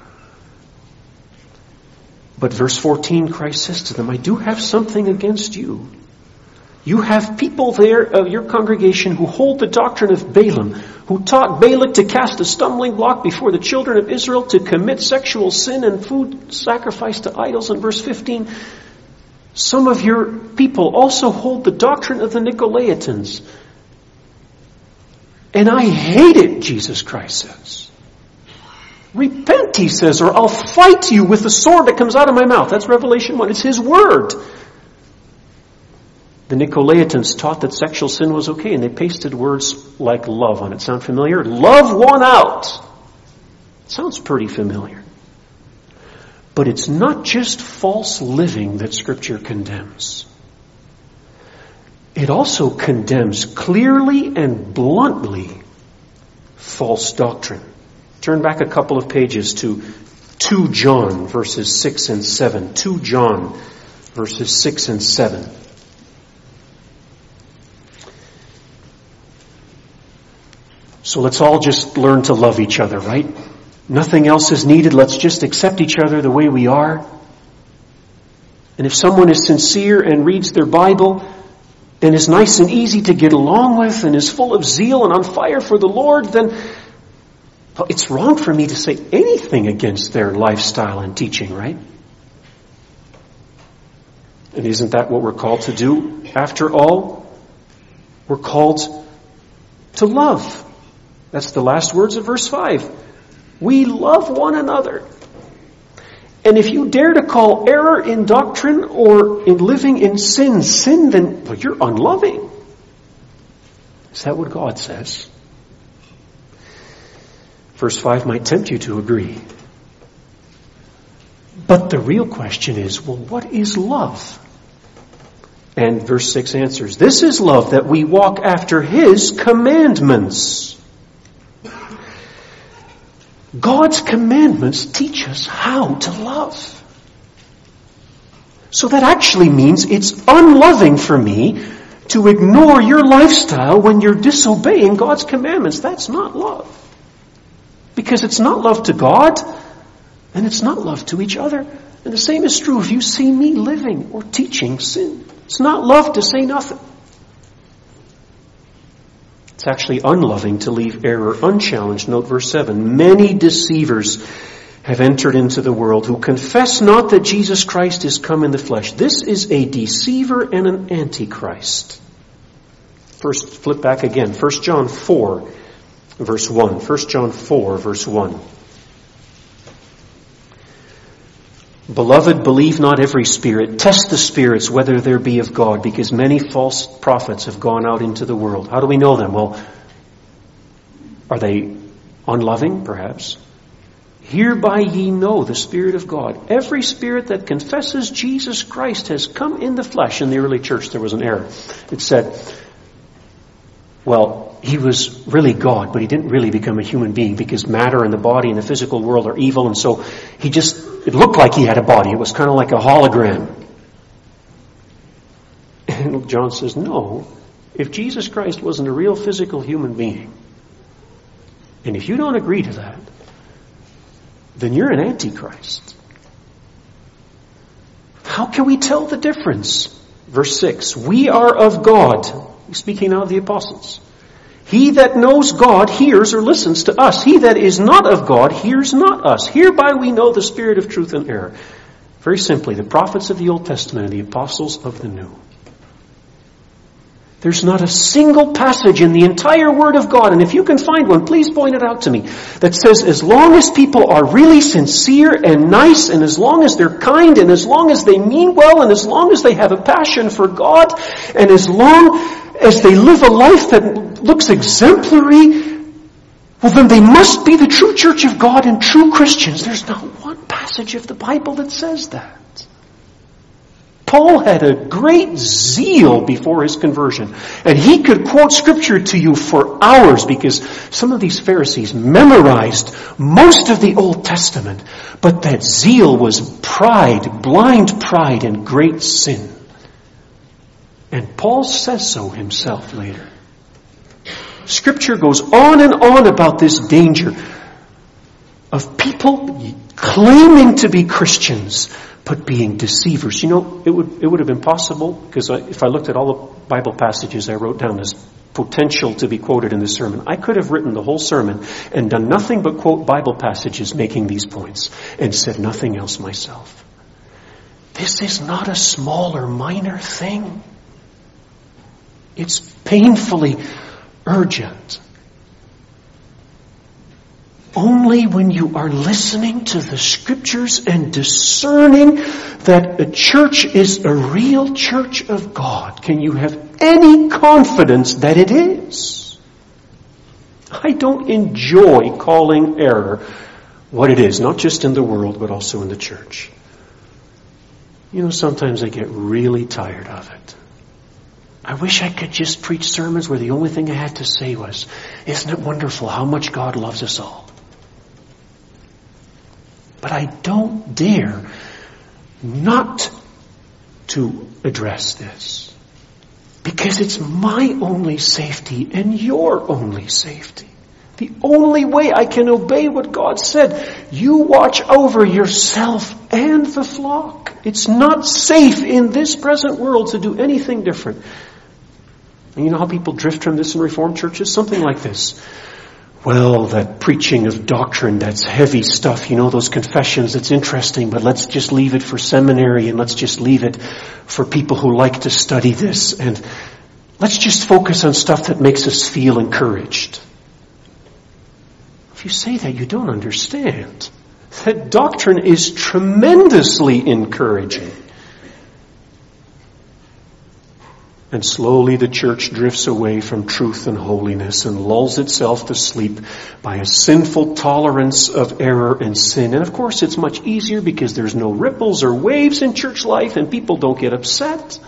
But verse fourteen, Christ says to them, I do have something against you. You have people there of your congregation who hold the doctrine of Balaam, who taught Balak to cast a stumbling block before the children of Israel, to commit sexual sin and food sacrifice to idols. In verse fifteen, some of your people also hold the doctrine of the Nicolaitans. And I hate it, Jesus Christ says. Repent, he says, or I'll fight you with the sword that comes out of my mouth. That's Revelation one. It's his word. The Nicolaitans taught that sexual sin was okay, and they pasted words like love on it. Sound familiar? Love won out. Sounds pretty familiar. But it's not just false living that Scripture condemns. It also condemns clearly and bluntly false doctrine. Turn back a couple of pages to Second John verses six and seven. Second John verses six and seven. So let's all just learn to love each other, right? Nothing else is needed. Let's just accept each other the way we are. And if someone is sincere and reads their Bible and is nice and easy to get along with and is full of zeal and on fire for the Lord, then well, it's wrong for me to say anything against their lifestyle and teaching, right? And isn't that what we're called to do? After all, we're called to love. That's the last words of verse five. We love one another. And if you dare to call error in doctrine or in living in sin, sin, then well, you're unloving. Is that what God says? Verse five might tempt you to agree. But the real question is, well, what is love? And verse six answers, this is love, that we walk after his commandments. God's commandments teach us how to love. So that actually means it's unloving for me to ignore your lifestyle when you're disobeying God's commandments. That's not love. Because it's not love to God, and it's not love to each other. And the same is true if you see me living or teaching sin. It's not love to say nothing. It's actually unloving to leave error unchallenged. Note verse seven. Many deceivers have entered into the world who confess not that Jesus Christ is come in the flesh. This is a deceiver and an antichrist. First, flip back again. First John four, verse one. First John four, verse one. Beloved, believe not every spirit. Test the spirits whether there be of God, because many false prophets have gone out into the world. How do we know them? Well, are they unloving? Perhaps. Hereby ye know the Spirit of God. Every spirit that confesses Jesus Christ has come in the flesh. In the early church there was an error. It said, well, he was really God, but he didn't really become a human being because matter and the body and the physical world are evil, and so he just, it looked like he had a body. It was kind of like a hologram. And John says, no, if Jesus Christ wasn't a real physical human being, and if you don't agree to that, then you're an antichrist. How can we tell the difference? Verse six, we are of God. Speaking now of the apostles. He that knows God hears or listens to us. He that is not of God hears not us. Hereby we know the spirit of truth and error. Very simply, the prophets of the Old Testament and the apostles of the New. There's not a single passage in the entire Word of God, and if you can find one, please point it out to me, that says as long as people are really sincere and nice, and as long as they're kind, and as long as they mean well, and as long as they have a passion for God, and as long as they live a life that looks exemplary, well then they must be the true church of God and true Christians. There's not one passage of the Bible that says that. Paul had a great zeal before his conversion, and he could quote Scripture to you for hours because some of these Pharisees memorized most of the Old Testament, but that zeal was pride, blind pride, and great sin. And Paul says so himself later. Scripture goes on and on about this danger of people claiming to be Christians, but being deceivers. You know, it would it would have been possible, because I, if I looked at all the Bible passages I wrote down as potential to be quoted in this sermon, I could have written the whole sermon and done nothing but quote Bible passages making these points and said nothing else myself. This is not a small or minor thing. It's painfully urgent. Only when you are listening to the Scriptures and discerning that a church is a real church of God can you have any confidence that it is. I don't enjoy calling error what it is, not just in the world, but also in the church. You know, sometimes I get really tired of it. I wish I could just preach sermons where the only thing I had to say was, isn't it wonderful how much God loves us all? But I don't dare not to address this, because it's my only safety and your only safety. The only way I can obey what God said, you watch over yourself and the flock. It's not safe in this present world to do anything different. And you know how people drift from this in Reformed churches? Something like this. Well, that preaching of doctrine, that's heavy stuff, you know, those confessions, it's interesting, but let's just leave it for seminary and let's just leave it for people who like to study this, and let's just focus on stuff that makes us feel encouraged. If you say that, you don't understand. That doctrine is tremendously encouraging. And slowly the church drifts away from truth and holiness and lulls itself to sleep by a sinful tolerance of error and sin. And of course it's much easier because there's no ripples or waves in church life and people don't get upset.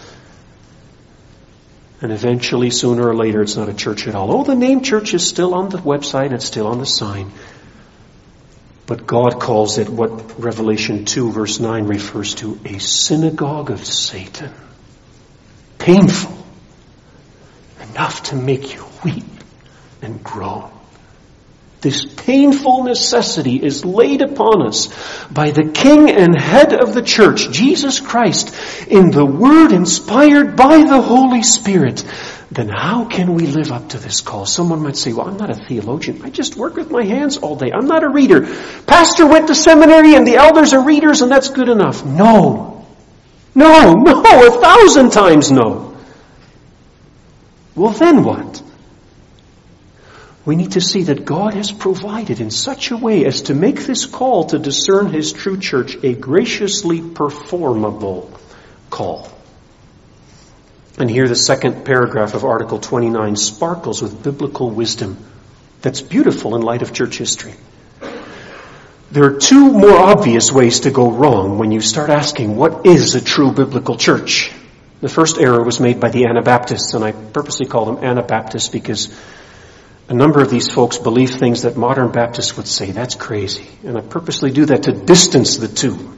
And eventually, sooner or later, it's not a church at all. Oh, the name church is still on the website, it's still on the sign. But God calls it what Revelation two verse nine refers to, a synagogue of Satan. Painful enough to make you weep and groan. This painful necessity is laid upon us by the King and Head of the church, Jesus Christ, in the Word inspired by the Holy Spirit. Then how can we live up to this call? Someone might say, well, I'm not a theologian. I just work with my hands all day. I'm not a reader. Pastor went to seminary and the elders are readers and that's good enough. No. No, no, a thousand times no. Well, then what? We need to see that God has provided in such a way as to make this call to discern His true church a graciously performable call. And here the second paragraph of Article twenty-nine sparkles with biblical wisdom that's beautiful in light of church history. There are two more obvious ways to go wrong when you start asking, what is a true biblical church? The first error was made by the Anabaptists, and I purposely call them Anabaptists because a number of these folks believe things that modern Baptists would say, that's crazy. And I purposely do that to distance the two.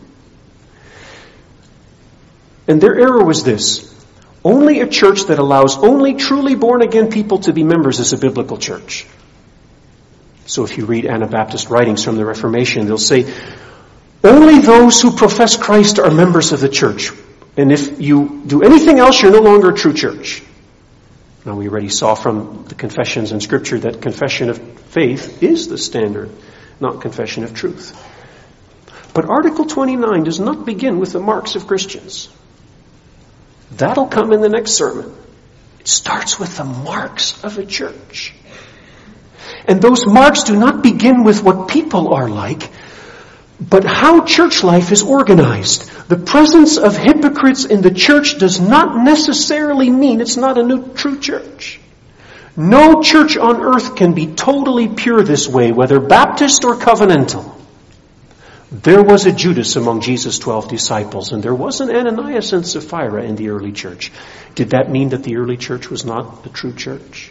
And their error was this. Only a church that allows only truly born-again people to be members is a biblical church. So if you read Anabaptist writings from the Reformation, they'll say, only those who profess Christ are members of the church. And if you do anything else, you're no longer a true church. Now we already saw from the confessions in Scripture that confession of faith is the standard, not confession of truth. But Article twenty-nine does not begin with the marks of Christians. That'll come in the next sermon. It starts with the marks of a church. And those marks do not begin with what people are like, but how church life is organized. The presence of hypocrites in the church does not necessarily mean it's not a new true church. No church on earth can be totally pure this way, whether Baptist or covenantal. There was a Judas among Jesus' twelve disciples, and there was an Ananias and Sapphira in the early church. Did that mean that the early church was not the true church?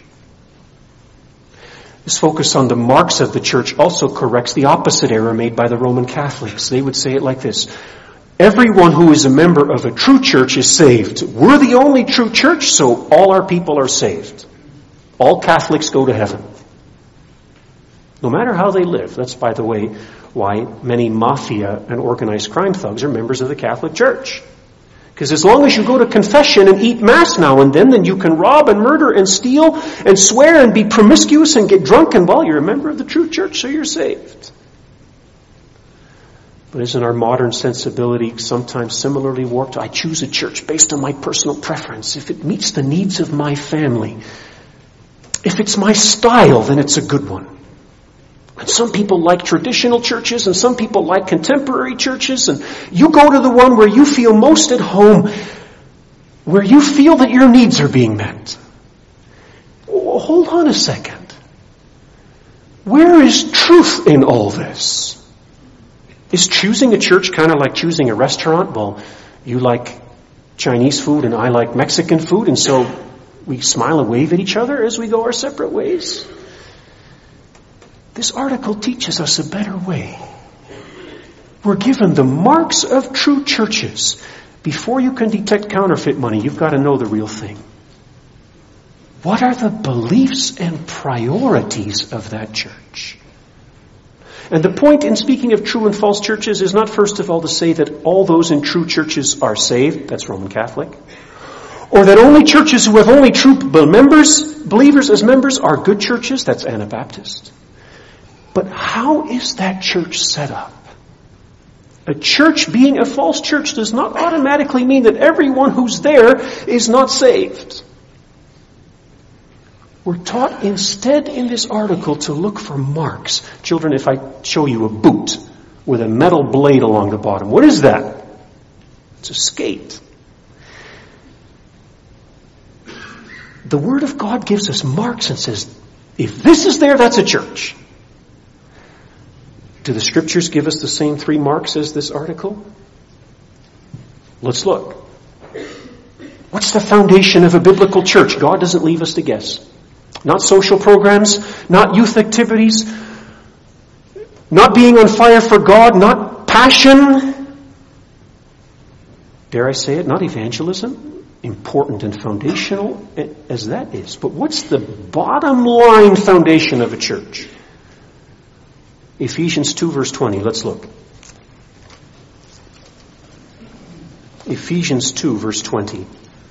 This focus on the marks of the church also corrects the opposite error made by the Roman Catholics. They would say it like this: everyone who is a member of a true church is saved. We're the only true church, so all our people are saved. All Catholics go to heaven, no matter how they live. That's, by the way, why many mafia and organized crime thugs are members of the Catholic Church. Because as long as you go to confession and eat Mass now and then, then you can rob and murder and steal and swear and be promiscuous and get drunk, and well, you're a member of the true church, so you're saved. But isn't our modern sensibility sometimes similarly warped? I choose a church based on my personal preference. If it meets the needs of my family, if it's my style, then it's a good one. And some people like traditional churches, and some people like contemporary churches, and you go to the one where you feel most at home, where you feel that your needs are being met. Oh, hold on a second. Where is truth in all this? Is choosing a church kind of like choosing a restaurant? Well, you like Chinese food and I like Mexican food, and so we smile and wave at each other as we go our separate ways? This article teaches us a better way. We're given the marks of true churches. Before you can detect counterfeit money, you've got to know the real thing. What are the beliefs and priorities of that church? And the point in speaking of true and false churches is not first of all to say that all those in true churches are saved. That's Roman Catholic. Or that only churches who have only true members, believers as members, are good churches. That's Anabaptist. But how is that church set up? A church being a false church does not automatically mean that everyone who's there is not saved. We're taught instead in this article to look for marks. Children, if I show you a boot with a metal blade along the bottom, what is that? It's a skate. The Word of God gives us marks and says, if this is there, that's a church. Do the Scriptures give us the same three marks as this article? Let's look. What's the foundation of a biblical church? God doesn't leave us to guess. Not social programs, not youth activities, not being on fire for God, not passion. Dare I say it, not evangelism, important and foundational as that is. But what's the bottom line foundation of a church? Ephesians two verse twenty, let's look. Ephesians two verse twenty.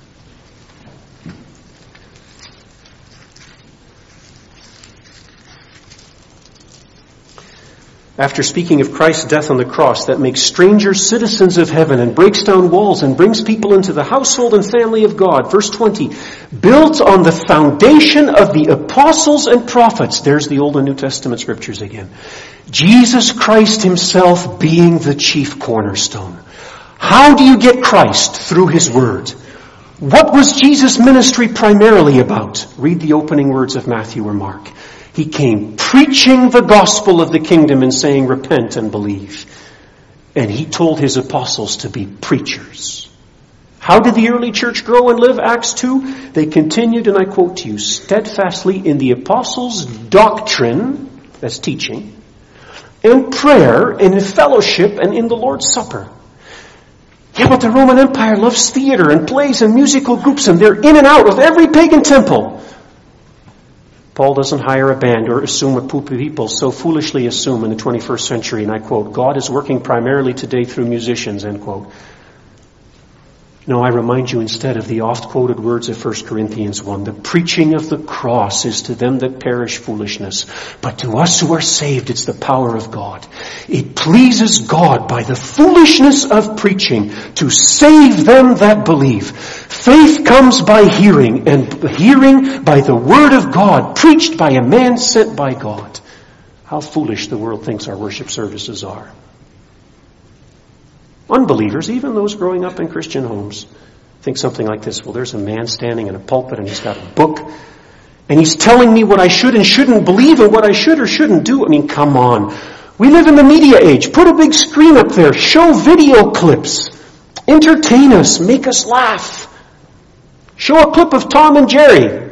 After speaking of Christ's death on the cross that makes strangers citizens of heaven and breaks down walls and brings people into the household and family of God, verse twenty, built on the foundation of the apostles and prophets. There's the Old and New Testament scriptures again. Jesus Christ himself being the chief cornerstone. How do you get Christ? Through his word. What was Jesus' ministry primarily about? Read the opening words of Matthew or Mark. He came preaching the gospel of the kingdom and saying, repent and believe. And he told his apostles to be preachers. How did the early church grow and live? Acts two. They continued, and I quote to you, steadfastly in the apostles' doctrine, that's teaching, in prayer, and in fellowship, and in the Lord's Supper. Yeah, but the Roman Empire loves theater and plays and musical groups, and they're in and out of every pagan temple. Paul doesn't hire a band or assume what people so foolishly assume in the twenty-first century, and I quote, God is working primarily today through musicians, end quote. No, I remind you instead of the oft-quoted words of First Corinthians one. The preaching of the cross is to them that perish foolishness, but to us who are saved it's the power of God. It pleases God by the foolishness of preaching to save them that believe. Faith comes by hearing, and hearing by the word of God, preached by a man sent by God. How foolish the world thinks our worship services are. Unbelievers, even those growing up in Christian homes, think something like this. Well, there's a man standing in a pulpit and he's got a book and he's telling me what I should and shouldn't believe and what I should or shouldn't do. I mean, come on. We live in the media age. Put a big screen up there. Show video clips. Entertain us. Make us laugh. Show a clip of Tom and Jerry.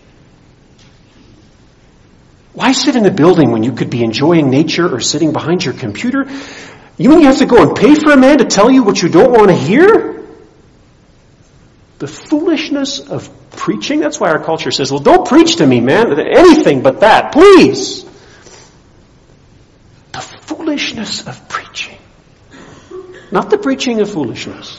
Why sit in a building when you could be enjoying nature or sitting behind your computer? You mean you have to go and pay for a man to tell you what you don't want to hear? The foolishness of preaching. That's why our culture says, well, don't preach to me, man. Anything but that, please. The foolishness of preaching. Not the preaching of foolishness.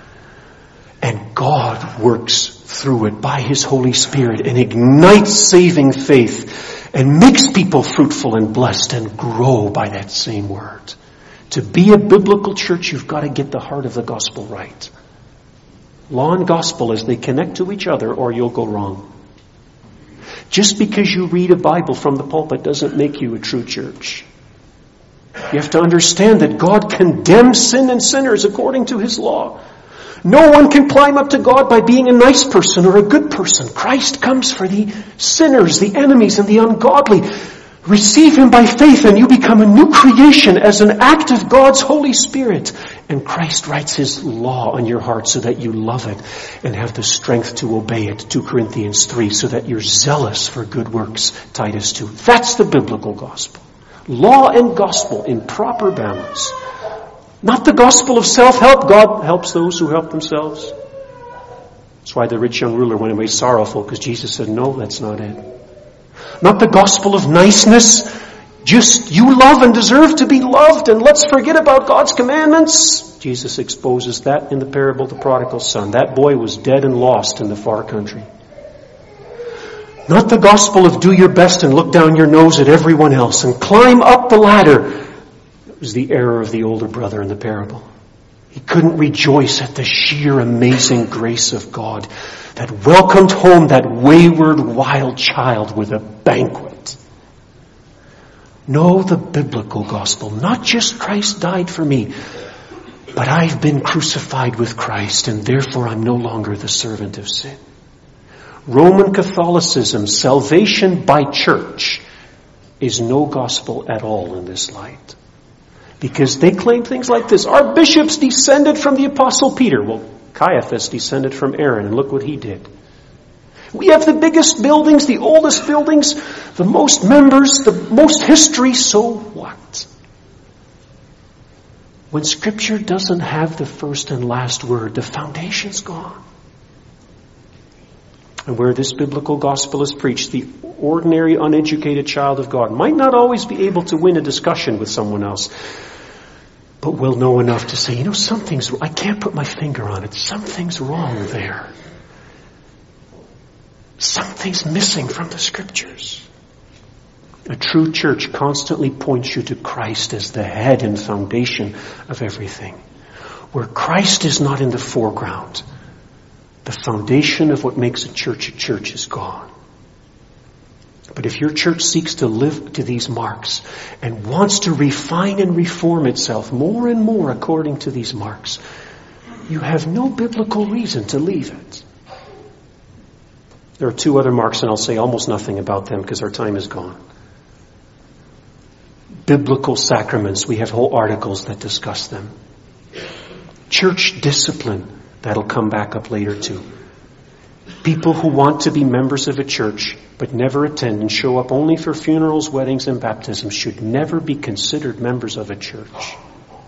And God works through it by His Holy Spirit and ignites saving faith and makes people fruitful and blessed and grow by that same word. To be a biblical church, you've got to get the heart of the gospel right. Law and gospel as they connect to each other, or you'll go wrong. Just because you read a Bible from the pulpit doesn't make you a true church. You have to understand that God condemns sin and sinners according to His law. No one can climb up to God by being a nice person or a good person. Christ comes for the sinners, the enemies, and the ungodly. Receive Him by faith and you become a new creation as an act of God's Holy Spirit. And Christ writes His law on your heart so that you love it and have the strength to obey it. Second Corinthians three, so that you're zealous for good works. Titus two. That's the biblical gospel. Law and gospel in proper balance. Not the gospel of self-help. God helps those who help themselves. That's why the rich young ruler went away sorrowful, because Jesus said, no, that's not it. Not the gospel of niceness. Just you love and deserve to be loved, and let's forget about God's commandments. Jesus exposes that in the parable of the prodigal son. That boy was dead and lost in the far country. Not the gospel of do your best and look down your nose at everyone else and climb up the ladder. It was the error of the older brother in the parable. He couldn't rejoice at the sheer amazing grace of God that welcomed home that wayward, wild child with a banquet. Know the biblical gospel. Not just Christ died for me, but I've been crucified with Christ, and therefore I'm no longer the servant of sin. Roman Catholicism, salvation by church, is no gospel at all in this light. Because they claim things like this. Our bishops descended from the Apostle Peter. Well, Caiaphas descended from Aaron, and look what he did. We have the biggest buildings, the oldest buildings, the most members, the most history, so what? When Scripture doesn't have the first and last word, the foundation's gone. And where this biblical gospel is preached, the ordinary, uneducated child of God might not always be able to win a discussion with someone else, but will know enough to say, you know, something's, I can't put my finger on it. Something's wrong there. Something's missing from the Scriptures. A true church constantly points you to Christ as the head and foundation of everything. Where Christ is not in the foreground, the foundation of what makes a church a church is gone. But if your church seeks to live to these marks and wants to refine and reform itself more and more according to these marks, you have no biblical reason to leave it. There are two other marks, and I'll say almost nothing about them because our time is gone. Biblical sacraments, we have whole articles that discuss them. Church discipline, that'll come back up later too. People who want to be members of a church but never attend and show up only for funerals, weddings, and baptisms should never be considered members of a church.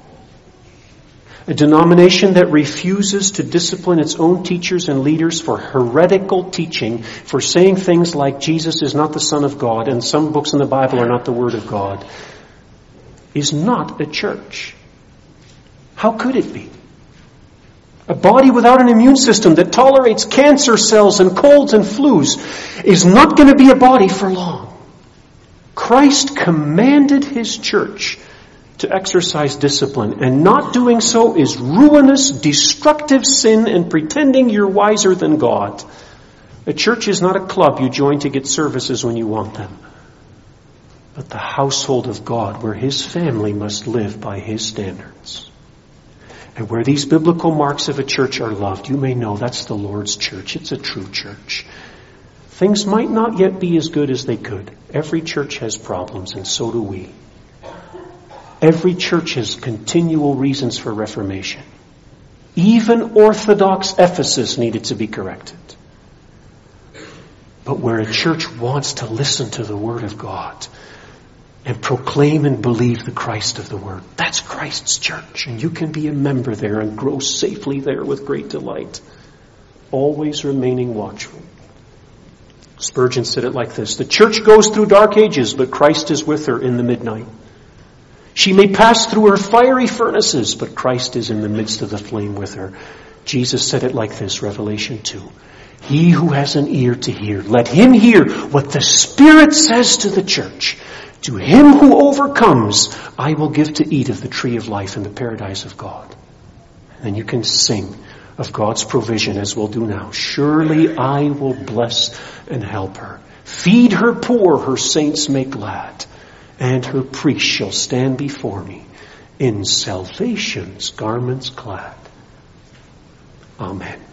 A denomination that refuses to discipline its own teachers and leaders for heretical teaching, for saying things like Jesus is not the Son of God and some books in the Bible are not the Word of God, is not a church. How could it be? A body without an immune system that tolerates cancer cells and colds and flus is not going to be a body for long. Christ commanded His church to exercise discipline, and not doing so is ruinous, destructive sin and pretending you're wiser than God. A church is not a club you join to get services when you want them, but the household of God where His family must live by His standards. And where these biblical marks of a church are loved, you may know that's the Lord's church. It's a true church. Things might not yet be as good as they could. Every church has problems, and so do we. Every church has continual reasons for reformation. Even Orthodox Ephesus needed to be corrected. But where a church wants to listen to the Word of God and proclaim and believe the Christ of the Word, that's Christ's church. And you can be a member there and grow safely there with great delight, always remaining watchful. Spurgeon said it like this: the church goes through dark ages, but Christ is with her in the midnight. She may pass through her fiery furnaces, but Christ is in the midst of the flame with her. Jesus said it like this, Revelation two. He who has an ear to hear, let him hear what the Spirit says to the church. To him who overcomes, I will give to eat of the tree of life in the paradise of God. And then you can sing of God's provision as we'll do now. Surely I will bless and help her. Feed her poor, her saints make glad. And her priest shall stand before me in salvation's garments clad. Amen.